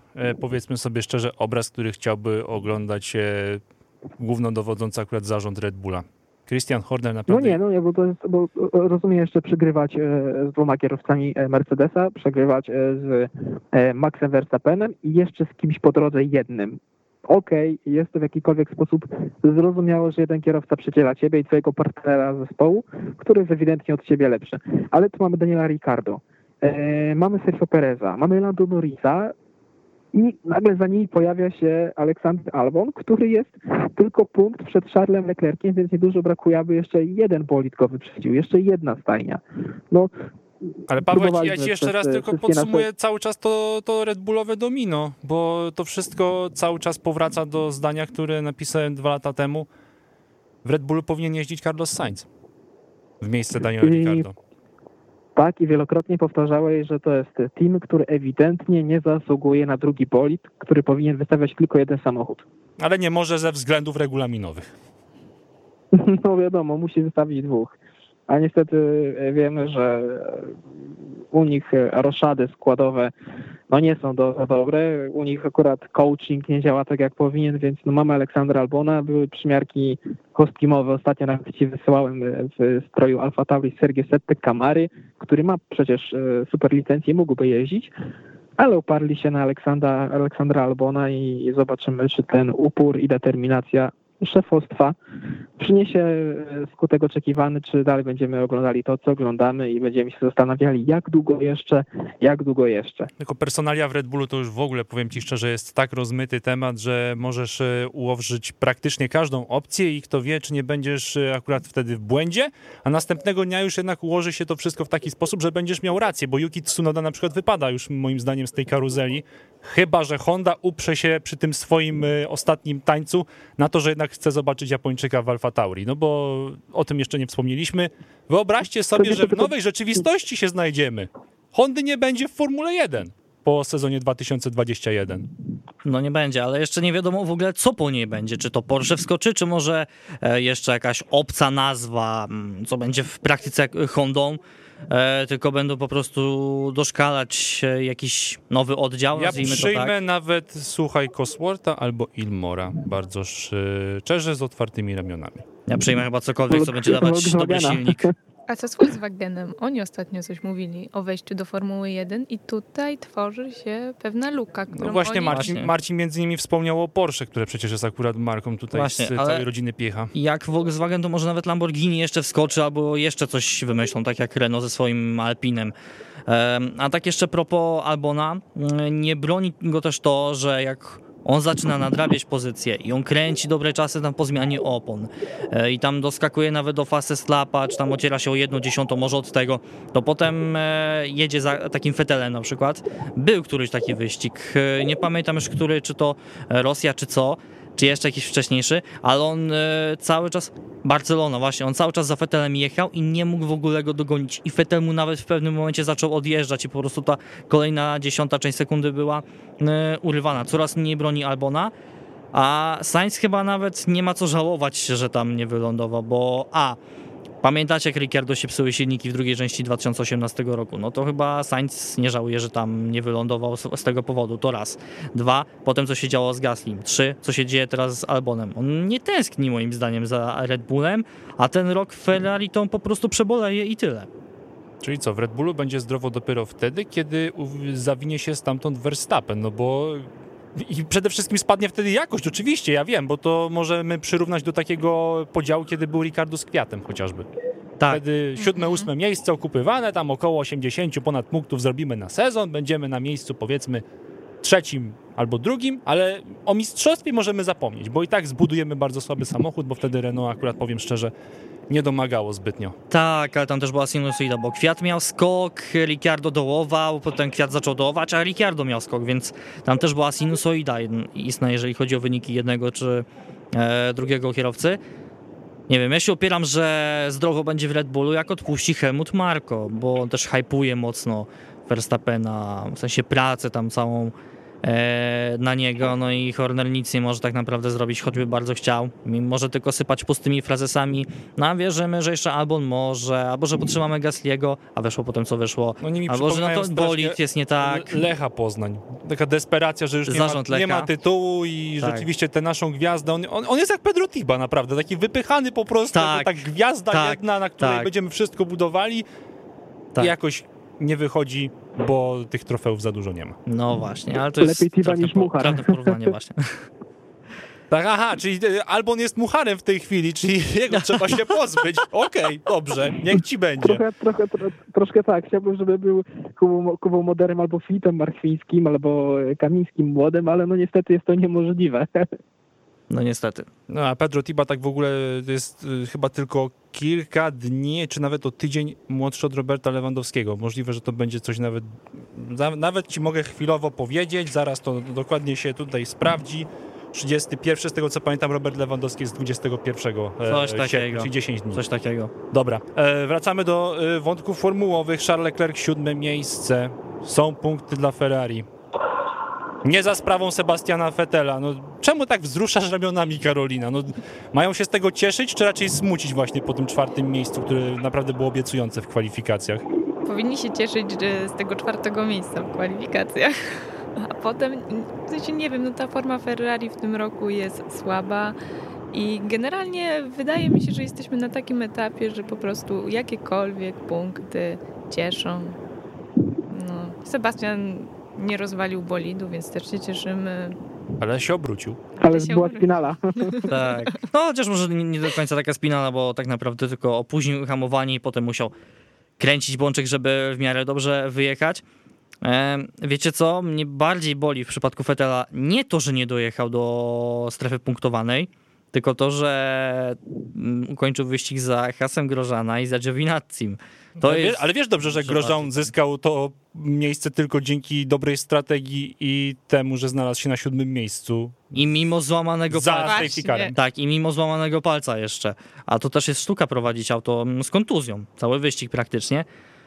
Speaker 2: e, powiedzmy sobie szczerze, obraz, który chciałby oglądać e, głównodowodzący akurat zarząd Red Bulla. Christian Horner
Speaker 5: No
Speaker 2: naprawdę...
Speaker 5: nie, no nie, bo, to jest, bo rozumiem jeszcze przegrywać e, z dwoma kierowcami e, Mercedesa, przegrywać e, z e, Maxem Verstappenem i jeszcze z kimś po drodze jednym. Okej, okay, jest to w jakikolwiek sposób zrozumiałe, że jeden kierowca przeciela ciebie i twojego partnera zespołu, który jest ewidentnie od ciebie lepszy. Ale tu mamy Daniela Ricciardo, e, mamy Sergio Pereza, mamy Lando Norrisa i nagle za nimi pojawia się Alexander Albon, który jest tylko punkt przed Charlesem Leclerciem, więc niedużo brakuje, aby jeszcze jeden bolid go wyprzedził, jeszcze jedna stajnia. No,
Speaker 2: Ale Paweł, ja ci
Speaker 5: próbowaliśmy
Speaker 2: jeszcze raz
Speaker 5: przez,
Speaker 2: tylko
Speaker 5: wszystkie
Speaker 2: podsumuję
Speaker 5: nasze-
Speaker 2: cały czas to, to Red Bullowe domino, bo to wszystko cały czas powraca do zdania, które napisałem dwa lata temu. W Red Bullu powinien jeździć Carlos Sainz w miejsce Daniela
Speaker 5: I-
Speaker 2: Ricciardo.
Speaker 5: Tak, i wielokrotnie powtarzałeś, że to jest team, który ewidentnie nie zasługuje na drugi bolid, który powinien wystawiać tylko jeden samochód.
Speaker 2: Ale nie może ze względów regulaminowych.
Speaker 5: No wiadomo, musi wystawić dwóch. A niestety wiemy, że u nich roszady składowe no nie są do, dobre. U nich akurat coaching nie działa tak jak powinien, więc no mamy Aleksandra Albona, były przymiarki kostimowe. Ostatnio nawet ci wysyłałem w stroju Alfa Tauri Sergio Sette Camary, który ma przecież super licencję, mógłby jeździć, ale uparli się na Aleksandra, Aleksandra Albona i zobaczymy, czy ten upór i determinacja szefostwa przyniesie skutek oczekiwany, czy dalej będziemy oglądali to, co oglądamy i będziemy się zastanawiali, jak długo jeszcze, jak długo jeszcze.
Speaker 2: Tylko personalia w Red Bullu to już w ogóle, powiem ci szczerze, jest tak rozmyty temat, że możesz e, ułożyć praktycznie każdą opcję i kto wie, czy nie będziesz e, akurat wtedy w błędzie, a następnego dnia już jednak ułoży się to wszystko w taki sposób, że będziesz miał rację, bo Yuki Tsunoda na przykład wypada już moim zdaniem z tej karuzeli, chyba że Honda uprze się przy tym swoim e, ostatnim tańcu na to, że jednak chce zobaczyć Japończyka w Alfa Tauri, no bo o tym jeszcze nie wspomnieliśmy. Wyobraźcie sobie, że w nowej rzeczywistości się znajdziemy. Hondy nie będzie w Formule jeden po sezonie dwa tysiące dwudziestym pierwszym.
Speaker 4: No nie będzie, ale jeszcze nie wiadomo w ogóle, co po niej będzie. Czy to Porsche wskoczy, czy może e, jeszcze jakaś obca nazwa, m, co będzie w praktyce Hondą, e, tylko będą po prostu doszkalać e, jakiś nowy oddział,
Speaker 2: Ja
Speaker 4: nazwijmy to
Speaker 2: przyjmę
Speaker 4: tak.
Speaker 2: nawet, słuchaj, Coswortha albo Ilmora, bardzo szczerze, z otwartymi ramionami.
Speaker 4: Ja przyjmę chyba cokolwiek, co będzie dawać dobry
Speaker 5: Volkswagena.
Speaker 4: silnik.
Speaker 3: A co z Volkswagenem? Oni ostatnio coś mówili o wejściu do Formuły jeden i tutaj tworzy się pewna luka, którą
Speaker 2: No właśnie
Speaker 3: oni...
Speaker 2: Marcin,
Speaker 4: Właśnie.
Speaker 2: Marcin między innymi wspomniał o Porsche, które przecież jest akurat marką tutaj
Speaker 4: Właśnie,
Speaker 2: z
Speaker 4: ale-
Speaker 2: całej rodziny Piecha.
Speaker 4: Jak Volkswagen, to może nawet Lamborghini jeszcze wskoczy, albo jeszcze coś wymyślą, tak jak Renault ze swoim Alpinem. Em, A tak jeszcze propos Albona, mm, nie broni go też to, że jak on zaczyna nadrabiać pozycję i on kręci dobre czasy tam po zmianie opon e, i tam doskakuje nawet do fastest lapa, czy tam ociera się o jedną dziesiątą może od tego, to potem e, jedzie za takim Vettelem na przykład. Był któryś taki wyścig, e, nie pamiętam już który, czy to Rosja, czy co, czy jeszcze jakiś wcześniejszy, ale on e, cały czas, Barcelona właśnie, on cały czas za Vettelem jechał i nie mógł w ogóle go dogonić i Vettel mu nawet w pewnym momencie zaczął odjeżdżać i po prostu ta kolejna dziesiąta część sekundy była e, urywana. Coraz mniej broni Albona, a Sainz chyba nawet nie ma co żałować, że tam nie wylądował, bo a, pamiętacie jak Ricciardo się psuły silniki w drugiej części dwa tysiące osiemnastego roku, no to chyba Sainz nie żałuje, że tam nie wylądował z, z tego powodu, to raz. Dwa, potem co się działo z Gaslim. Trzy, co się dzieje teraz z Albonem. On nie tęskni moim zdaniem za Red Bullem, a ten rok Ferrari to on po prostu przeboleje i tyle.
Speaker 2: Czyli co, w Red Bullu będzie zdrowo dopiero wtedy, kiedy u- zawinie się stamtąd Verstappen, no bo i przede wszystkim spadnie wtedy jakość, oczywiście, ja wiem, bo to możemy przyrównać do takiego podziału, kiedy był Ricardo z Kwiatem chociażby.
Speaker 4: Tak.
Speaker 2: Wtedy siódme, ósme miejsce okupywane, tam około osiemdziesiąt ponad punktów zrobimy na sezon, będziemy na miejscu powiedzmy trzecim albo drugim, ale o mistrzostwie możemy zapomnieć, bo i tak zbudujemy bardzo słaby samochód, bo wtedy Renault akurat, powiem szczerze, nie domagało zbytnio.
Speaker 4: Tak, ale tam też była sinusoida, bo Kwiat miał skok, Ricciardo dołował, potem Kwiat zaczął dołować, a Ricciardo miał skok, więc tam też była sinusoida istna, jeżeli chodzi o wyniki jednego czy e, drugiego kierowcy. Nie wiem, ja się opieram, że zdrowo będzie w Red Bullu, jak odpuści Helmut Marko, bo on też hypuje mocno Verstappena, w sensie pracę tam całą na niego, no i Horner nic nie może tak naprawdę zrobić, choćby bardzo chciał. Może tylko sypać pustymi frazesami, no a wierzymy, że jeszcze Albon może, albo że potrzymamy Gasly'ego, a weszło potem co wyszło,
Speaker 2: No nimi albo że no to
Speaker 4: strasznie bolid jest nie tak.
Speaker 2: Lecha Poznań. Taka desperacja, że już nie ma,
Speaker 4: Zarząd
Speaker 2: nie ma
Speaker 4: Lecha.
Speaker 2: tytułu i
Speaker 4: Tak.
Speaker 2: rzeczywiście tę naszą gwiazdę, on, on, on jest jak Pedro Tiba naprawdę, taki wypychany po prostu,
Speaker 4: Tak.
Speaker 2: jako tak gwiazda
Speaker 4: Tak.
Speaker 2: jedna, na której
Speaker 4: Tak.
Speaker 2: będziemy wszystko budowali
Speaker 4: Tak.
Speaker 2: i jakoś nie wychodzi, bo tych trofeów za dużo nie ma.
Speaker 4: No właśnie, ale to jest
Speaker 5: Lepiej Tiba
Speaker 4: trafne
Speaker 5: niż
Speaker 4: po-
Speaker 5: Muchar.
Speaker 4: trafne porównanie właśnie.
Speaker 2: Tak, aha, czyli e, Albon jest mucharem w tej chwili, czyli jego trzeba się pozbyć. Okej, dobrze, niech ci będzie.
Speaker 5: Trochę, trochę, tro, troszkę tak. Chciałbym, żeby był Kubą, Kubą Moderem albo Fitem Marchwińskim, albo Kamińskim młodym, ale no niestety jest to niemożliwe.
Speaker 4: No niestety.
Speaker 2: No a Pedro Tiba tak w ogóle jest y, chyba tylko kilka dni, czy nawet o tydzień młodszy od Roberta Lewandowskiego. Możliwe, że to będzie coś nawet, na, nawet ci mogę chwilowo powiedzieć, zaraz to dokładnie się tutaj sprawdzi. trzydziesty pierwszy, z tego co pamiętam, Robert Lewandowski jest dwudziestego pierwszego
Speaker 4: Coś
Speaker 2: sierpnia,
Speaker 4: takiego.
Speaker 2: czyli dziesięć dni.
Speaker 4: Coś takiego.
Speaker 2: Dobra, e, wracamy do e, wątków formułowych. Charles Leclerc siódme miejsce. Są punkty dla Ferrari. Nie za sprawą Sebastiana Vettela. No, czemu tak wzruszasz ramionami, Karolina? No, mają się z tego cieszyć, czy raczej smucić właśnie po tym czwartym miejscu, które naprawdę było obiecujące w kwalifikacjach?
Speaker 3: Powinni się cieszyć że z tego czwartego miejsca w kwalifikacjach. A potem, w sensie nie wiem, no ta forma Ferrari w tym roku jest słaba i generalnie wydaje mi się, że jesteśmy na takim etapie, że po prostu jakiekolwiek punkty cieszą. No, Sebastian nie rozwalił bolidu, więc też się cieszymy.
Speaker 2: Ale się obrócił.
Speaker 5: Ale
Speaker 3: się
Speaker 5: była
Speaker 3: ury-
Speaker 5: spinala.
Speaker 4: Tak. No chociaż może nie, nie do końca taka spinala, bo tak naprawdę tylko opóźnił hamowanie i potem musiał kręcić bączek, żeby w miarę dobrze wyjechać. E, wiecie co? Mnie bardziej boli w przypadku Vettela nie to, że nie dojechał do strefy punktowanej, tylko to, że mm, ukończył wyścig za Hasem Grosjeana i za Giovinazzim. To
Speaker 2: ale,
Speaker 4: jest...
Speaker 2: wiesz, ale wiesz dobrze, że
Speaker 4: że
Speaker 2: Grosjean
Speaker 4: bardziej-
Speaker 2: zyskał to miejsce tylko dzięki dobrej strategii i temu, że znalazł się na siódmym miejscu.
Speaker 4: I mimo złamanego
Speaker 2: Za
Speaker 4: palca.
Speaker 2: safety carem.
Speaker 4: Tak, i mimo złamanego palca jeszcze. A to też jest sztuka prowadzić auto z kontuzją. Cały wyścig praktycznie.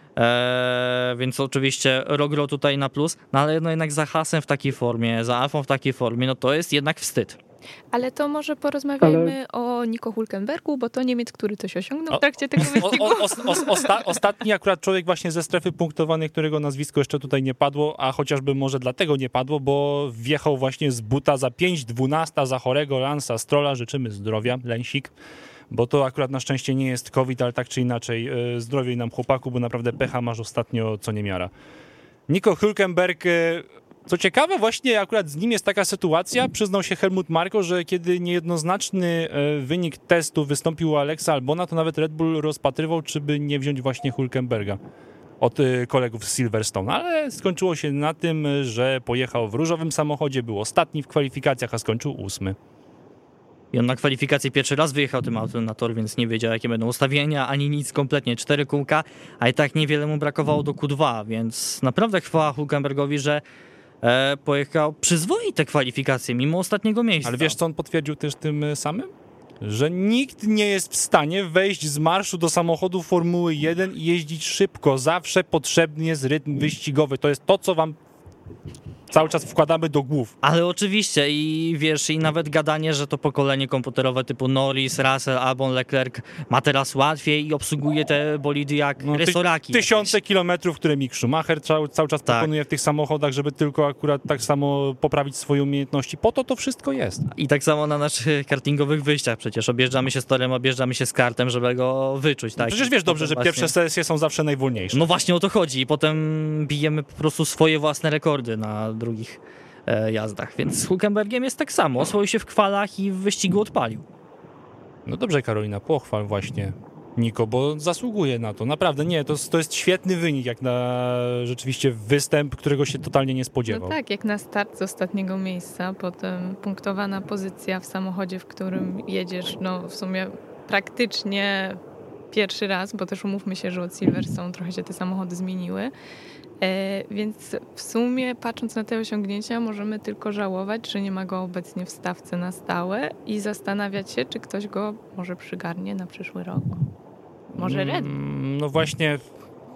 Speaker 4: Eee, więc oczywiście Rogro tutaj na plus, no ale no jednak za Hasem w takiej formie, za Alfą w takiej formie, no to jest jednak wstyd.
Speaker 3: Ale to może porozmawiajmy o Nico Hülkenbergu, bo to Niemiec, który coś osiągnął
Speaker 2: O-
Speaker 3: w trakcie tego
Speaker 2: O,
Speaker 3: wyścigu.
Speaker 2: o, os, os, osta, ostatni akurat człowiek właśnie ze strefy punktowanej, którego nazwisko jeszcze tutaj nie padło, a chociażby może dlatego nie padło, bo wjechał właśnie z buta za pięć dwunasta za chorego Lansa Strolla. Życzymy zdrowia, Lensik, bo to akurat na szczęście nie jest COVID, ale tak czy inaczej e, zdrowiej nam chłopaku, bo naprawdę pecha masz ostatnio co niemiara. Nico Hülkenberg, e, co ciekawe, właśnie akurat z nim jest taka sytuacja, przyznał się Helmut Marko, że kiedy niejednoznaczny e, wynik testu wystąpił u Alexa Albona, to nawet Red Bull rozpatrywał, czy by nie wziąć właśnie Hülkenberga od e, kolegów z Silverstone, ale skończyło się na tym, że pojechał w różowym samochodzie, był ostatni w kwalifikacjach, a skończył ósmy.
Speaker 4: I on na kwalifikację pierwszy raz wyjechał tym autem na tor, więc nie wiedział, jakie będą ustawienia, ani nic kompletnie. Cztery kółka, a i tak niewiele mu brakowało do Q dwa, więc naprawdę chwała Hülkenbergowi, że e, pojechał przyzwoite kwalifikacje, mimo ostatniego miejsca.
Speaker 2: Ale wiesz, co on potwierdził też tym samym? Że nikt nie jest w stanie wejść z marszu do samochodu Formuły jeden i jeździć szybko. Zawsze potrzebny jest rytm wyścigowy. To jest to, co wam cały czas wkładamy do głów.
Speaker 4: Ale oczywiście i wiesz, i nawet gadanie, że to pokolenie komputerowe typu Norris, Russell, Albon, Leclerc ma teraz łatwiej i obsługuje te bolidy jak
Speaker 2: No, ty-
Speaker 4: resoraki.
Speaker 2: Tysiące kilometrów, które Mick Schumacher cały, cały czas
Speaker 4: Tak.
Speaker 2: pokonuje w tych samochodach, żeby tylko akurat tak samo poprawić swoje umiejętności. Po to to wszystko jest.
Speaker 4: I tak samo na naszych kartingowych wyjściach przecież objeżdżamy się z torem, objeżdżamy się z kartem, żeby go wyczuć. Tak?
Speaker 2: Przecież wiesz dobrze, że
Speaker 4: Potem
Speaker 2: pierwsze sesje są zawsze najwolniejsze.
Speaker 4: No właśnie o to chodzi i potem bijemy po prostu swoje własne rekordy na drugich e, jazdach, więc z Hülkenbergiem jest tak samo, oswoił się w kwalach i w wyścigu odpalił.
Speaker 2: No dobrze, Karolina, pochwal właśnie Niko, bo zasługuje na to. Naprawdę, nie, to, to jest świetny wynik, jak na rzeczywiście występ, którego się totalnie nie
Speaker 3: No
Speaker 2: spodziewał.
Speaker 3: tak, jak na start z ostatniego miejsca, potem punktowana pozycja w samochodzie, w którym jedziesz, no w sumie praktycznie pierwszy raz, bo też umówmy się, że od Silverstone trochę się te samochody zmieniły. E, więc w sumie patrząc na te osiągnięcia możemy tylko żałować, że nie ma go obecnie w stawce na stałe i zastanawiać się, czy ktoś go może przygarnie na przyszły rok. Może Red Bull.
Speaker 2: Mm, No właśnie,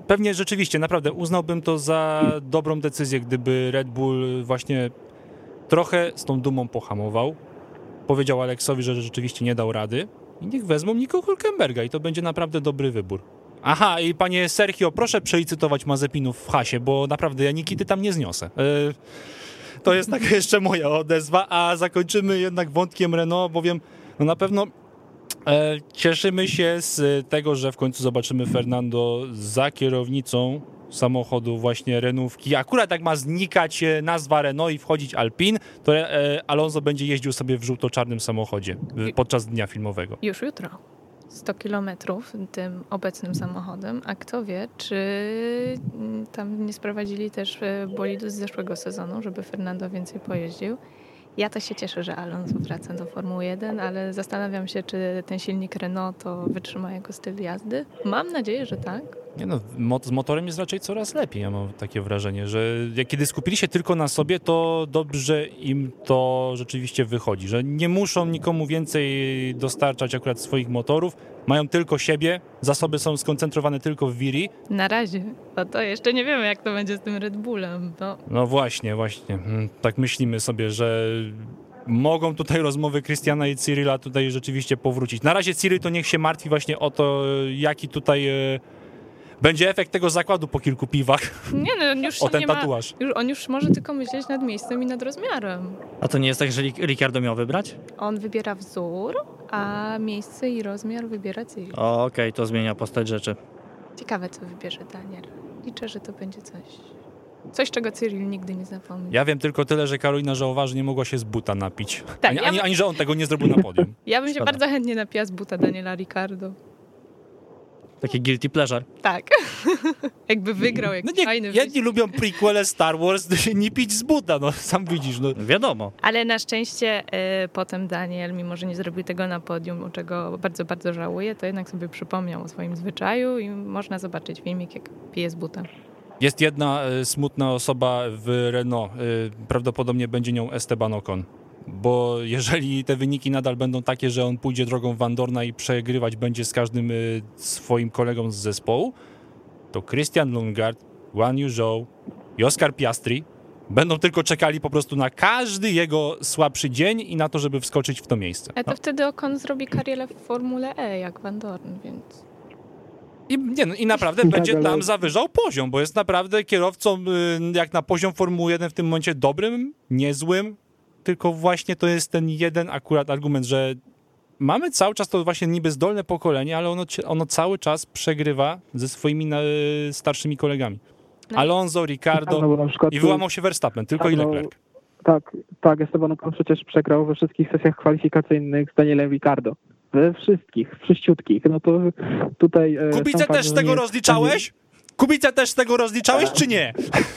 Speaker 2: pewnie rzeczywiście, naprawdę uznałbym to za dobrą decyzję, gdyby Red Bull właśnie trochę z tą dumą pohamował. Powiedział Aleksowi, że rzeczywiście nie dał rady i niech wezmą Nico Hülkenberga i to będzie naprawdę dobry wybór. Aha, i panie Sergio, proszę przelicytować Mazepinów w hasie, bo naprawdę ja Nikity tam nie zniosę. Yy, to jest taka jeszcze moja odezwa, a zakończymy jednak wątkiem Renault, bowiem no na pewno e, cieszymy się z tego, że w końcu zobaczymy Fernando za kierownicą samochodu właśnie Renówki. Akurat jak ma znikać nazwa Renault i wchodzić Alpine, to e, Alonso będzie jeździł sobie w żółto-czarnym samochodzie w, podczas dnia filmowego.
Speaker 3: Już jutro. sto kilometrów tym obecnym samochodem, a kto wie, czy tam nie sprowadzili też bolidu z zeszłego sezonu, żeby Fernando więcej pojeździł. Ja to się cieszę, że Alonso wraca do Formuły jeden, ale zastanawiam się, czy ten silnik Renault to wytrzyma jego styl jazdy. Mam nadzieję, że tak.
Speaker 2: Nie no, z motorem jest raczej coraz lepiej, ja mam takie wrażenie, że kiedy skupili się tylko na sobie, to dobrze im to rzeczywiście wychodzi, że nie muszą nikomu więcej dostarczać akurat swoich motorów, mają tylko siebie, zasoby są skoncentrowane tylko w Viri.
Speaker 3: Na razie, no to jeszcze nie wiemy, jak to będzie z tym Red Bullem. No,
Speaker 2: no właśnie, właśnie, tak myślimy sobie, że mogą tutaj rozmowy Christiana i Cyrila tutaj rzeczywiście powrócić. Na razie Cyril to niech się martwi właśnie o to, jaki tutaj będzie efekt tego zakładu po kilku piwach.
Speaker 3: Nie no, on już
Speaker 2: o ten
Speaker 3: nie
Speaker 2: tatuaż.
Speaker 3: Ma, już, on już może tylko myśleć nad miejscem i nad rozmiarem.
Speaker 4: A to nie jest tak, że Ricciardo miał wybrać?
Speaker 3: On wybiera wzór, a miejsce i rozmiar wybiera Cyril.
Speaker 4: Okej, okay, to zmienia postać rzeczy.
Speaker 3: Ciekawe, co wybierze Daniel. Liczę, że to będzie coś. Coś, czego Cyril nigdy nie zapomni.
Speaker 2: Ja wiem tylko tyle, że Karolina żałowała, że nie mogła się z buta napić.
Speaker 3: Tak,
Speaker 2: ani,
Speaker 3: ja
Speaker 2: ani,
Speaker 3: by...
Speaker 2: ani, że on tego nie zrobił na podium.
Speaker 3: Ja bym się
Speaker 4: Szkoda.
Speaker 3: bardzo chętnie napiła z buta Daniela Ricciardo.
Speaker 4: Taki guilty pleasure.
Speaker 3: Tak. Jakby wygrał, jak
Speaker 2: no nie,
Speaker 3: fajny
Speaker 2: jedni
Speaker 3: wyścig.
Speaker 2: lubią prequele Star Wars, nie pić z buta, no sam widzisz. No.
Speaker 4: Wiadomo.
Speaker 3: Ale na szczęście y, potem Daniel, mimo że nie zrobił tego na podium, czego bardzo, bardzo żałuję, to jednak sobie przypomniał o swoim zwyczaju i można zobaczyć filmik, jak pije z buta.
Speaker 2: Jest jedna y, smutna osoba w Renault. Y, prawdopodobnie będzie nią Esteban Ocon. Bo jeżeli te wyniki nadal będą takie, że on pójdzie drogą Van Dorna i przegrywać będzie z każdym y, swoim kolegą z zespołu, to Christian Lundgaard, Guan Yu Zhou i Oscar Piastri będą tylko czekali po prostu na każdy jego słabszy dzień i na to, żeby wskoczyć w to miejsce.
Speaker 3: A to
Speaker 2: No.
Speaker 3: wtedy Ocon zrobi karierę w Formule E, jak Van Dorn, więc...
Speaker 2: I, nie, no, I naprawdę
Speaker 5: Tak,
Speaker 2: będzie
Speaker 5: ale-
Speaker 2: tam zawyżał poziom, bo jest naprawdę kierowcą y, jak na poziom Formuły jeden w tym momencie dobrym, niezłym, tylko właśnie to jest ten jeden akurat argument, że mamy cały czas to właśnie niby zdolne pokolenie, ale ono, ono cały czas przegrywa ze swoimi na, starszymi kolegami.
Speaker 3: No.
Speaker 2: Alonso, Ricardo
Speaker 5: No, bo na przykład,
Speaker 2: i wyłamał się Verstappen, tylko i
Speaker 5: no,
Speaker 2: Leclerc.
Speaker 5: Tak, tak, Esteban Ocon przecież przegrał we wszystkich sesjach kwalifikacyjnych z Danielem Ricciardo. We wszystkich, wszyściutkich. No to tutaj... e,
Speaker 2: Kubice
Speaker 5: sam fakt,
Speaker 2: też z
Speaker 5: że
Speaker 2: tego
Speaker 5: nie-
Speaker 2: rozliczałeś? Kubice też z tego rozliczałeś, czy nie?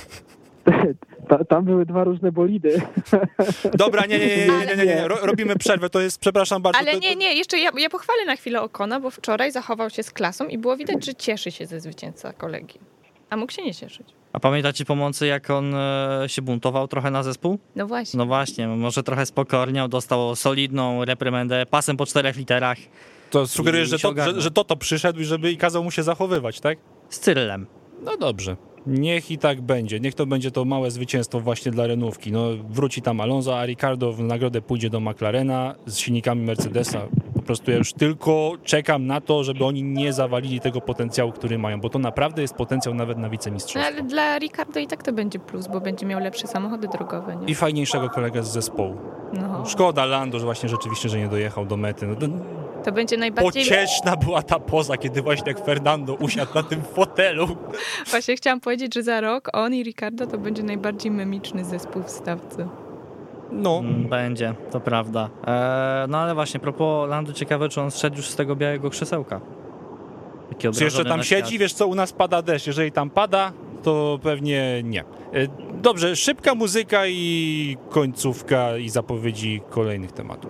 Speaker 5: Ta, tam były dwa różne bolidy.
Speaker 2: Dobra, nie, nie, nie, nie, nie, nie, nie. Ro, robimy przerwę, to jest, przepraszam bardzo.
Speaker 3: Ale
Speaker 2: to,
Speaker 3: nie, nie, jeszcze ja, ja pochwalę na chwilę Ocona, bo wczoraj zachował się z klasą i było widać, że cieszy się ze zwycięstwa kolegi. A mógł się nie cieszyć.
Speaker 4: A pamiętacie pomocy, jak on e, się buntował trochę na zespół?
Speaker 3: No właśnie.
Speaker 4: No właśnie, może trochę spokorniał, dostał solidną reprymendę pasem po czterech literach
Speaker 2: To sugerujesz,
Speaker 4: I
Speaker 2: że
Speaker 4: się
Speaker 2: to,
Speaker 4: ogarnął.
Speaker 2: że, że Toto przyszedł i żeby i kazał mu się zachowywać, tak?
Speaker 4: z Cyrylem.
Speaker 2: No dobrze. Niech i tak będzie. Niech to będzie to małe zwycięstwo właśnie dla Renówki. No, wróci tam Alonso, a Ricardo w nagrodę pójdzie do McLarena z silnikami Mercedesa. Po prostu ja już tylko czekam na to, żeby oni nie zawalili tego potencjału, który mają, bo to naprawdę jest potencjał nawet na
Speaker 3: No,
Speaker 2: wicemistrzostwo.
Speaker 3: ale dla Ricardo i tak to będzie plus, bo będzie miał lepsze samochody drogowe, nie?
Speaker 2: I fajniejszego kolegę z zespołu.
Speaker 3: No,
Speaker 2: Szkoda Lando, że właśnie rzeczywiście, że nie dojechał do mety. No, to
Speaker 3: to będzie najbardziej...
Speaker 2: pocieszna była ta poza, kiedy właśnie jak Fernando usiadł na tym fotelu.
Speaker 3: Właśnie chciałam powiedzieć, że za rok on i Ricardo to będzie najbardziej memiczny zespół w stawce.
Speaker 2: No.
Speaker 4: Mm, Będzie, to prawda. E, no ale właśnie, propos Landu, ciekawe, czy on zszedł już z tego białego krzesełka. Taki
Speaker 2: Czy jeszcze
Speaker 4: obrażony
Speaker 2: tam
Speaker 4: na
Speaker 2: siedzi?
Speaker 4: świat.
Speaker 2: Wiesz co, u nas pada deszcz. Jeżeli tam pada, to pewnie nie. E, Dobrze, szybka muzyka i końcówka i zapowiedzi kolejnych tematów.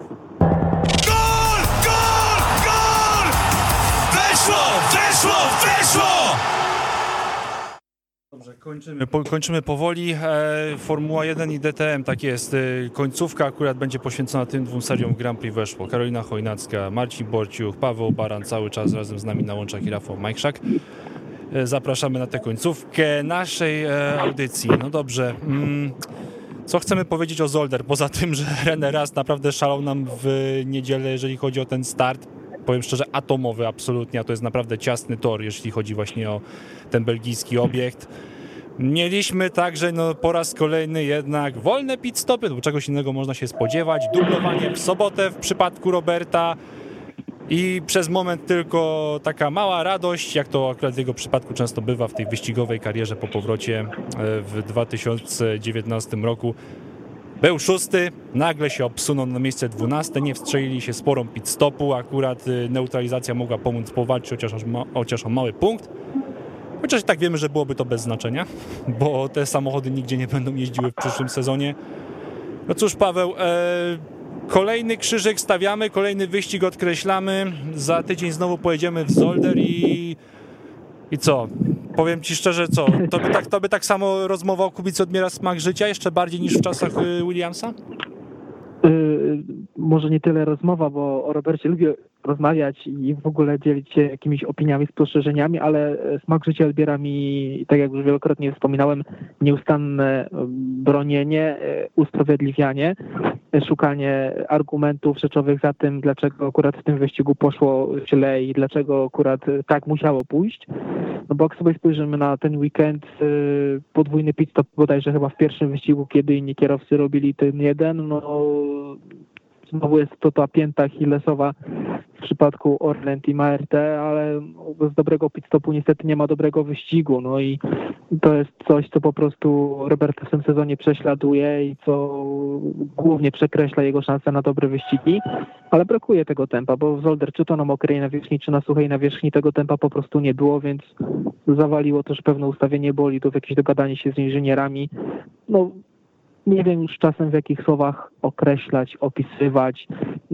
Speaker 1: Gol! Gol! Gol! Weszło! Weszło! Weszło!
Speaker 2: Dobrze, kończymy, po, kończymy powoli. E, Formuła jeden i D T M, tak jest. E, końcówka akurat będzie poświęcona tym dwóm seriom Grand Prix weszło. Karolina Chojnacka, Marcin Borciuch, Paweł Baran cały czas razem z nami na łączach i Rafał Majchrzak. zapraszamy na tę końcówkę naszej audycji. No dobrze. Co chcemy powiedzieć o Zolder? Poza tym, że René Rast naprawdę szalał nam w niedzielę, jeżeli chodzi o ten start. Powiem szczerze, atomowy absolutnie, a to jest naprawdę ciasny tor, jeśli chodzi właśnie o ten belgijski obiekt. Mieliśmy także no, po raz kolejny jednak wolne pit stopy, bo czegoś innego można się spodziewać. Dublowanie w sobotę w przypadku Roberta i przez moment tylko taka mała radość, jak to akurat w jego przypadku często bywa w tej wyścigowej karierze po powrocie w dwa tysiące dziewiętnastym roku. Był szósty, nagle się obsunął na miejsce dwunaste, nie wstrzelili się sporą pit stopu, akurat neutralizacja mogła pomóc powalczyć chociaż, chociaż o mały punkt. Chociaż tak wiemy, że byłoby to bez znaczenia, bo te samochody nigdzie nie będą jeździły w przyszłym sezonie. No cóż, Paweł, e, kolejny krzyżyk stawiamy, kolejny wyścig odkreślamy. Za tydzień znowu pojedziemy w Zolder i... I co? Powiem ci szczerze, co? To by tak, to by tak samo rozmowa o Kubicy odbiera smak życia, jeszcze bardziej niż w czasach Williamsa?
Speaker 5: Yy, może nie tyle rozmowa, bo o Robercie lubię rozmawiać i w ogóle dzielić się jakimiś opiniami, spostrzeżeniami, ale smak życia odbiera mi, tak jak już wielokrotnie wspominałem, nieustanne bronienie, usprawiedliwianie, szukanie argumentów rzeczowych za tym, dlaczego akurat w tym wyścigu poszło źle i dlaczego akurat tak musiało pójść. No bo jak sobie spojrzymy na ten weekend, podwójny pit stop bodajże chyba w pierwszym wyścigu, kiedy inni kierowcy robili ten jeden, no znowu jest to ta pięta Achillesowa w przypadku Orlen Team A R T, ale bez dobrego pit stopu niestety nie ma dobrego wyścigu. No i to jest coś, co po prostu Roberta w tym sezonie prześladuje i co głównie przekreśla jego szanse na dobre wyścigi, ale brakuje tego tempa, bo w Zolder czy to na mokrej nawierzchni, czy na suchej nawierzchni tego tempa po prostu nie było, więc zawaliło też pewne ustawienie bolidów, jakieś dogadanie się z inżynierami. No nie wiem już czasem w jakich słowach określać, opisywać,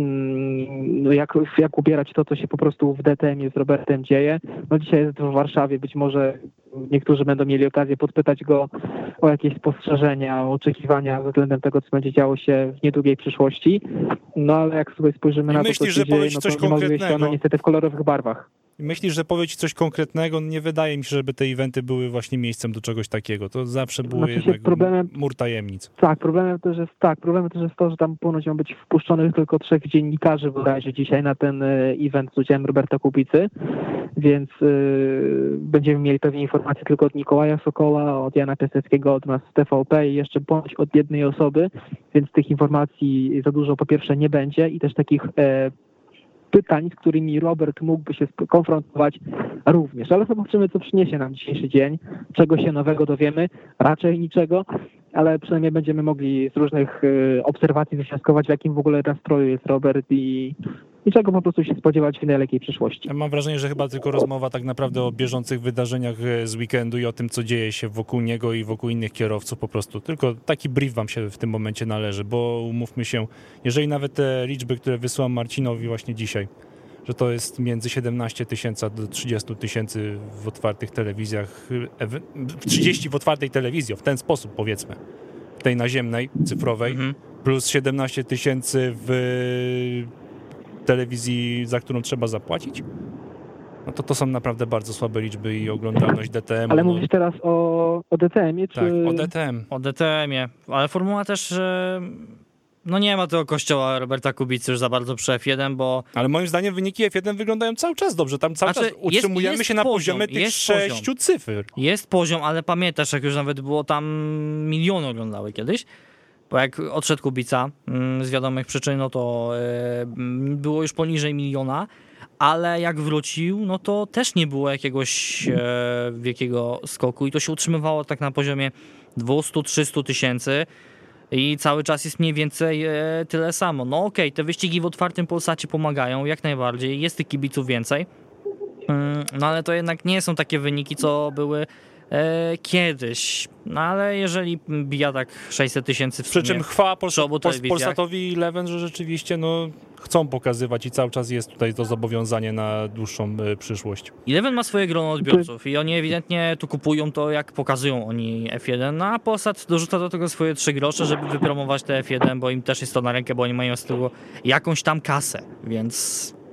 Speaker 5: no jak, jak ubierać to, co się po prostu w D T M-ie z Robertem dzieje. No dzisiaj jest w Warszawie, być może niektórzy będą mieli okazję podpytać go o jakieś spostrzeżenia, o oczekiwania względem tego, co będzie działo się w niedługiej przyszłości. No ale jak sobie spojrzymy
Speaker 2: I
Speaker 5: na
Speaker 2: myślisz,
Speaker 5: to, co się
Speaker 2: że
Speaker 5: dzieje,
Speaker 2: powie ci
Speaker 5: no
Speaker 2: coś
Speaker 5: to nie może się ono niestety w kolorowych barwach.
Speaker 2: Myślisz, że powie ci coś konkretnego? Nie wydaje mi się, żeby te eventy były właśnie miejscem do czegoś takiego. To zawsze było
Speaker 5: Znaczy
Speaker 2: jednak
Speaker 5: problemem,
Speaker 2: mur tajemnic.
Speaker 5: Tak, problemem też jest tak, problemem też jest to, że tam ponoć ma być wpuszczonych tylko trzech dziennikarzy bodajże dzisiaj na ten event z udziałem Roberta Kubicy, więc yy, będziemy mieli pewnie informacje tylko od Mikołaja Sokoła, od Jana Piaseckiego, od nas z T V P i jeszcze ponoć od jednej osoby, więc tych informacji za dużo po pierwsze nie będzie i też takich e, pytań, z którymi Robert mógłby się konfrontować również. Ale zobaczymy, co przyniesie nam dzisiejszy dzień, czego się nowego dowiemy, raczej niczego, ale przynajmniej będziemy mogli z różnych y, obserwacji wywnioskować, w jakim w ogóle nastroju jest Robert i, i czego po prostu się spodziewać w niedalekiej przyszłości.
Speaker 2: Ja mam wrażenie, że chyba tylko rozmowa tak naprawdę o bieżących wydarzeniach z weekendu i o tym, co dzieje się wokół niego i wokół innych kierowców po prostu. Tylko taki brief wam się w tym momencie należy, bo umówmy się, jeżeli nawet te liczby, które wysłałem Marcinowi właśnie dzisiaj, że to jest między siedemnaście tysięcy a do trzydziestu tysięcy w otwartych telewizjach, trzydzieści w otwartej telewizji, w ten sposób powiedzmy, tej naziemnej, cyfrowej, mhm. plus siedemnaście tysięcy w telewizji, za którą trzeba zapłacić, no to to są naprawdę bardzo słabe liczby i oglądalność D T M.
Speaker 5: Ale
Speaker 2: no...
Speaker 5: mówisz teraz o, o D T M-ie? Czy...
Speaker 2: Tak, o D T M.
Speaker 4: O D T M-ie, ale formuła też... Że... No nie ma tego kościoła Roberta Kubicy już za bardzo przy F jeden, bo...
Speaker 2: Ale moim zdaniem wyniki F jeden wyglądają cały czas dobrze. Tam cały
Speaker 4: znaczy,
Speaker 2: czas utrzymujemy
Speaker 4: jest, jest
Speaker 2: się na
Speaker 4: poziom,
Speaker 2: poziomie tych
Speaker 4: jest
Speaker 2: sześciu
Speaker 4: poziom.
Speaker 2: cyfr.
Speaker 4: Jest poziom, ale pamiętasz, jak już nawet było tam miliony oglądały kiedyś, bo jak odszedł Kubica z wiadomych przyczyn, no to yy, było już poniżej miliona, ale jak wrócił, no to też nie było jakiegoś yy, wielkiego skoku i to się utrzymywało tak na poziomie dwieście do trzystu tysięcy. I cały czas jest mniej więcej e, tyle samo. No okej, okay, te wyścigi w otwartym Polsacie pomagają, jak najbardziej. Jest tych kibiców więcej. Mm, no ale to jednak nie są takie wyniki, co były e, kiedyś. No ale jeżeli bija tak sześćset tysięcy w sumie...
Speaker 2: Przy czym chwała Polsa,
Speaker 4: Pol,
Speaker 2: Polsatowi Eleven, że rzeczywiście no, chcą pokazywać i cały czas jest tutaj to zobowiązanie na dłuższą y, przyszłość.
Speaker 4: Eleven ma swoje grono odbiorców i oni ewidentnie tu kupują to, jak pokazują oni F jeden, no a Polsat dorzuca do tego swoje trzy grosze, żeby wypromować te F jeden, bo im też jest to na rękę, bo oni mają z tego jakąś tam kasę, więc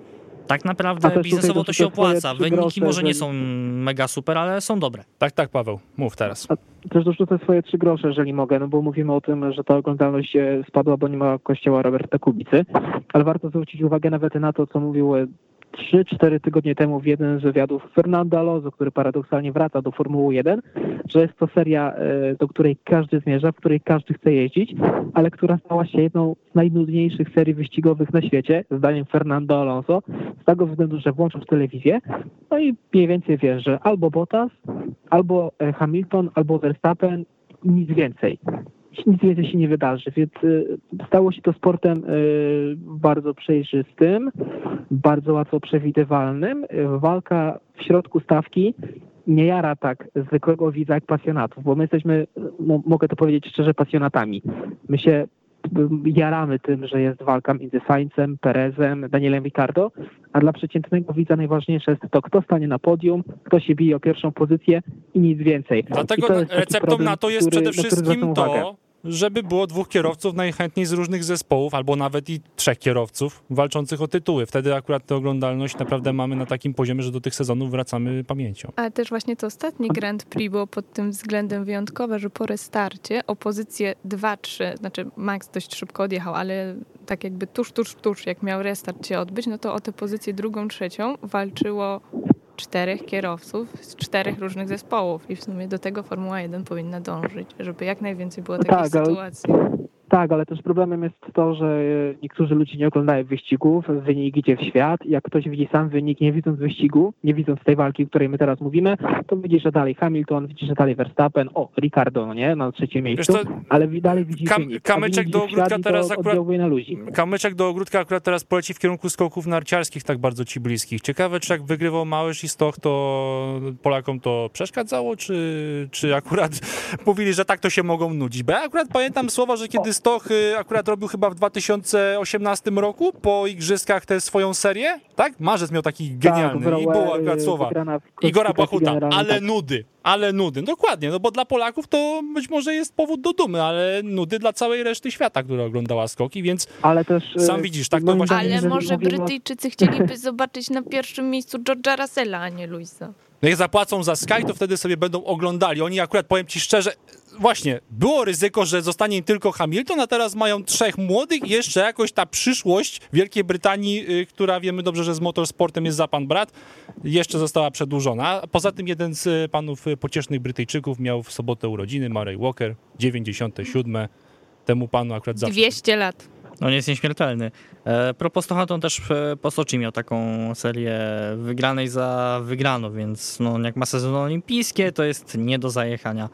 Speaker 4: tak naprawdę
Speaker 5: też
Speaker 4: biznesowo
Speaker 5: tutaj
Speaker 4: to się
Speaker 5: dorzucę swoje
Speaker 4: opłaca.
Speaker 5: trzy
Speaker 4: Wyniki
Speaker 5: grosze,
Speaker 4: może nie
Speaker 5: jeżeli-
Speaker 4: są mega super, ale są dobre.
Speaker 2: Tak, tak, Paweł, mów teraz.
Speaker 5: Też dorzucę swoje trzy grosze, jeżeli mogę, no bo mówimy o tym, że ta oglądalność e, spadła, bo nie ma kościoła Roberta Kubicy, ale warto zwrócić uwagę nawet na to, co mówił e, trzy cztery tygodnie temu w jednym z wywiadów Fernando Alonso, który paradoksalnie wraca do Formuły jeden, że jest to seria, e, do której każdy zmierza, w której każdy chce jeździć, ale która stała się jedną z najnudniejszych serii wyścigowych na świecie, zdaniem Fernando Alonso, z tego względu, że włączasz telewizję, no i mniej więcej wiesz, że albo Bottas, albo e, Hamilton, albo Verstappen, nic więcej. Nic więcej się nie wydarzy, więc y, stało się to sportem y, bardzo przejrzystym, bardzo łatwo przewidywalnym. Y, walka w środku stawki nie jara tak zwykłego widza jak pasjonatów, bo my jesteśmy, no, mogę to powiedzieć szczerze, pasjonatami. My się y, jaramy tym, że jest walka między Sainzem, Perezem, Danielem Ricciardo, a dla przeciętnego widza najważniejsze jest to, kto stanie na podium, kto się bije o pierwszą pozycję i nic więcej.
Speaker 2: Dlatego
Speaker 5: I to jest taki
Speaker 2: receptą
Speaker 5: problem,
Speaker 2: na to jest
Speaker 5: który-
Speaker 2: przede
Speaker 5: na który
Speaker 2: wszystkim
Speaker 5: zwracam uwagę.
Speaker 2: to, żeby było dwóch kierowców najchętniej z różnych zespołów, albo nawet i trzech kierowców walczących o tytuły. Wtedy akurat tę oglądalność naprawdę mamy na takim poziomie, że do tych sezonów wracamy pamięcią.
Speaker 3: Ale też właśnie to ostatnie Grand Prix było pod tym względem wyjątkowe, że po restarcie o pozycję dwa trzy, znaczy Max dość szybko odjechał, ale tak jakby tuż, tuż, tuż, jak miał restart się odbyć, no to o tę pozycję drugą, trzecią walczyło czterech kierowców z czterech różnych zespołów i w sumie do tego Formuła jeden powinna dążyć, żeby jak najwięcej było takich
Speaker 5: Tak, ale-
Speaker 3: sytuacji.
Speaker 5: Tak, ale też problemem jest to, że niektórzy ludzie nie oglądają wyścigów, wynik idzie w świat. Jak ktoś widzi sam wynik, nie widząc wyścigu, nie widząc tej walki, o której my teraz mówimy, to widzi, że dalej Hamilton, widzi, że dalej Verstappen, o, Ricardo, no nie, na trzecim miejscu,
Speaker 2: co,
Speaker 5: ale wi- dalej widzi
Speaker 2: kam-
Speaker 5: wynik.
Speaker 2: kamyczek
Speaker 5: A wynik
Speaker 2: do
Speaker 5: idzie w świat
Speaker 2: ogródka
Speaker 5: i to
Speaker 2: teraz
Speaker 5: od-
Speaker 2: akurat-
Speaker 5: oddziałuje na ludzi.
Speaker 2: Kamyczek do ogródka akurat teraz poleci w kierunku skoków narciarskich, tak bardzo ci bliskich. Ciekawe, czy jak wygrywał Małysz i Stoch, to Polakom to przeszkadzało, czy, czy akurat mówili, że tak to się mogą nudzić. Bo ja akurat pamiętam słowa, że kiedy Stoch y, akurat robił chyba w dwa tysiące osiemnastym roku po igrzyskach tę swoją serię, tak? Marzec miał taki genialny
Speaker 5: Tak,
Speaker 2: i było akurat słowa.
Speaker 5: wygrana w
Speaker 2: Igora
Speaker 5: klasyfikacji
Speaker 2: Bachuta,
Speaker 5: generalnej,
Speaker 2: ale
Speaker 5: tak.
Speaker 2: nudy, ale nudy. Dokładnie, no bo dla Polaków to być może jest powód do dumy, ale nudy dla całej reszty świata, która oglądała skoki, więc
Speaker 5: Ale też,
Speaker 2: Sam
Speaker 5: e,
Speaker 2: widzisz, tak to
Speaker 5: moim
Speaker 2: właśnie-
Speaker 5: zdaniem,
Speaker 3: Ale
Speaker 5: jeżeli
Speaker 3: może
Speaker 5: mówimy o-
Speaker 3: Brytyjczycy chcieliby zobaczyć na pierwszym miejscu George'a Russella, a nie Luisa.
Speaker 2: no jak zapłacą za Sky, to wtedy sobie będą oglądali. Oni akurat, powiem ci szczerze, właśnie, było ryzyko, że zostanie im tylko Hamilton, a teraz mają trzech młodych i jeszcze jakoś ta przyszłość Wielkiej Brytanii, y, która wiemy dobrze, że z motorsportem jest za pan brat, jeszcze została przedłużona. A poza tym jeden z y, panów y, pociesznych Brytyjczyków miał w sobotę urodziny, Murray Walker, dziewięćdziesiąte siódme. Temu panu akurat zawsze...
Speaker 3: dwieście lat.
Speaker 4: On jest nieśmiertelny. E, propos Stocha, to on też e, po Soczi miał taką serię wygranej za wygraną, więc no, jak ma sezony olimpijskie, to jest nie do zajechania.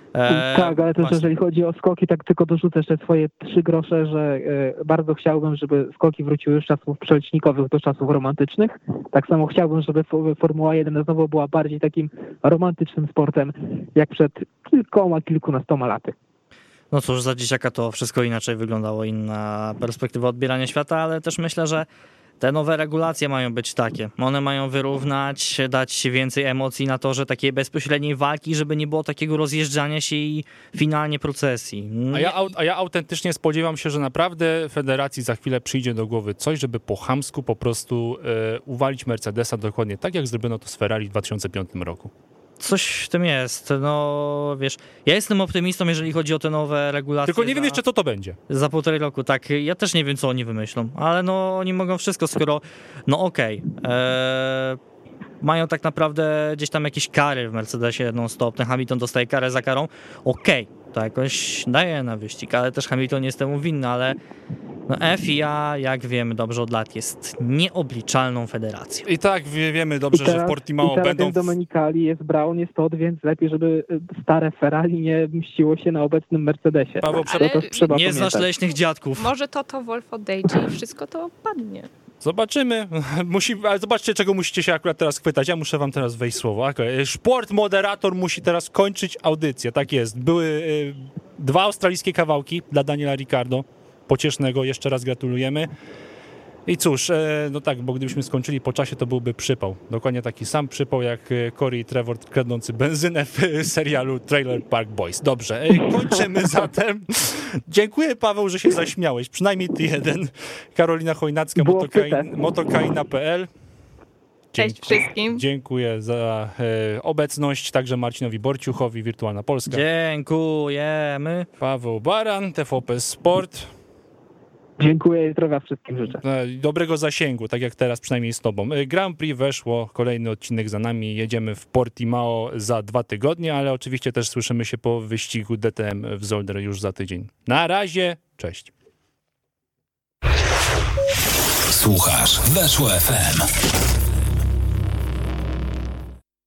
Speaker 4: E,
Speaker 5: Tak, ale też
Speaker 4: właśnie.
Speaker 5: jeżeli chodzi o skoki, tak tylko dorzucę jeszcze swoje trzy grosze, że e, bardzo chciałbym, żeby skoki wróciły już z czasów przelicznikowych do czasów romantycznych. Tak samo chciałbym, żeby fo- Formuła jeden znowu była bardziej takim romantycznym sportem, jak przed kilkoma, kilkunastoma laty.
Speaker 4: No cóż, za dzieciaka to wszystko inaczej wyglądało, inna perspektywa odbierania świata, ale też myślę, że te nowe regulacje mają być takie. One mają wyrównać, dać więcej emocji na torze, takiej bezpośredniej walki, żeby nie było takiego rozjeżdżania się i finalnie procesji.
Speaker 2: A ja, au- a ja autentycznie spodziewam się, że naprawdę federacji za chwilę przyjdzie do głowy coś, żeby po chamsku po prostu e, uwalić Mercedesa dokładnie tak, jak zrobiono to z Ferrari w dwa tysiące piątym roku.
Speaker 4: Coś w tym jest, no wiesz, ja jestem optymistą, jeżeli chodzi o te nowe regulacje.
Speaker 2: Tylko nie wiem
Speaker 4: za,
Speaker 2: jeszcze, co to będzie.
Speaker 4: Za półtorej roku, tak, ja też nie wiem, co oni wymyślą, ale no oni mogą wszystko, skoro, no okej, okay, mają tak naprawdę gdzieś tam jakieś kary w Mercedesie non-stop, ten Hamilton dostaje karę za karą, okej, okay, to jakoś daje na wyścig, ale też Hamilton jest temu winny, ale no F I A, jak wiemy dobrze od lat, jest nieobliczalną federacją.
Speaker 2: I tak wie, wiemy dobrze, że w Portimao
Speaker 5: i teraz
Speaker 2: będą...
Speaker 5: jest Domenicali, jest Brown, jest Todd, więc lepiej, żeby stare Ferrari nie mściło się na obecnym Mercedesie.
Speaker 2: Paweł,
Speaker 5: To
Speaker 3: Ale
Speaker 5: też trzeba
Speaker 4: Nie znasz
Speaker 5: pamiętać.
Speaker 4: leśnych dziadków.
Speaker 3: Może to to Wolf odejdzie i wszystko to padnie.
Speaker 2: Zobaczymy. Musi, ale zobaczcie, czego musicie się akurat teraz chwytać. Ja muszę wam teraz wejść słowo. Okay. Sport moderator musi teraz kończyć audycję. Tak jest. Były y, dwa australijskie kawałki dla Daniela Ricciardo. Pociesznego. Jeszcze raz gratulujemy. I cóż, e, no tak, bo gdybyśmy skończyli po czasie, to byłby przypał. Dokładnie taki sam przypał jak e, Corey i Trevor kradnący benzynę w e, serialu Trailer Park Boys. Dobrze, e, kończymy zatem. Dziękuję, Paweł, że się zaśmiałeś. Przynajmniej ty jeden. Karolina Chojnacka,
Speaker 5: Było
Speaker 2: motokain, motokaina kropka pe el.
Speaker 3: Cześć wszystkim.
Speaker 2: Dziękuję za e, obecność, także Marcinowi Borciuchowi, Wirtualna Polska.
Speaker 4: Dziękujemy.
Speaker 2: Paweł Baran, T V P Sport.
Speaker 5: Dziękuję i zdrowia wszystkim życzę.
Speaker 2: E, Dobrego zasięgu, tak jak teraz przynajmniej z tobą. E, Grand Prix weszło, kolejny odcinek za nami, jedziemy w Portimao za dwa tygodnie, ale oczywiście też słyszymy się po wyścigu D T M w Zolder już za tydzień. Na razie, cześć.
Speaker 1: Słuchasz Weszło F M.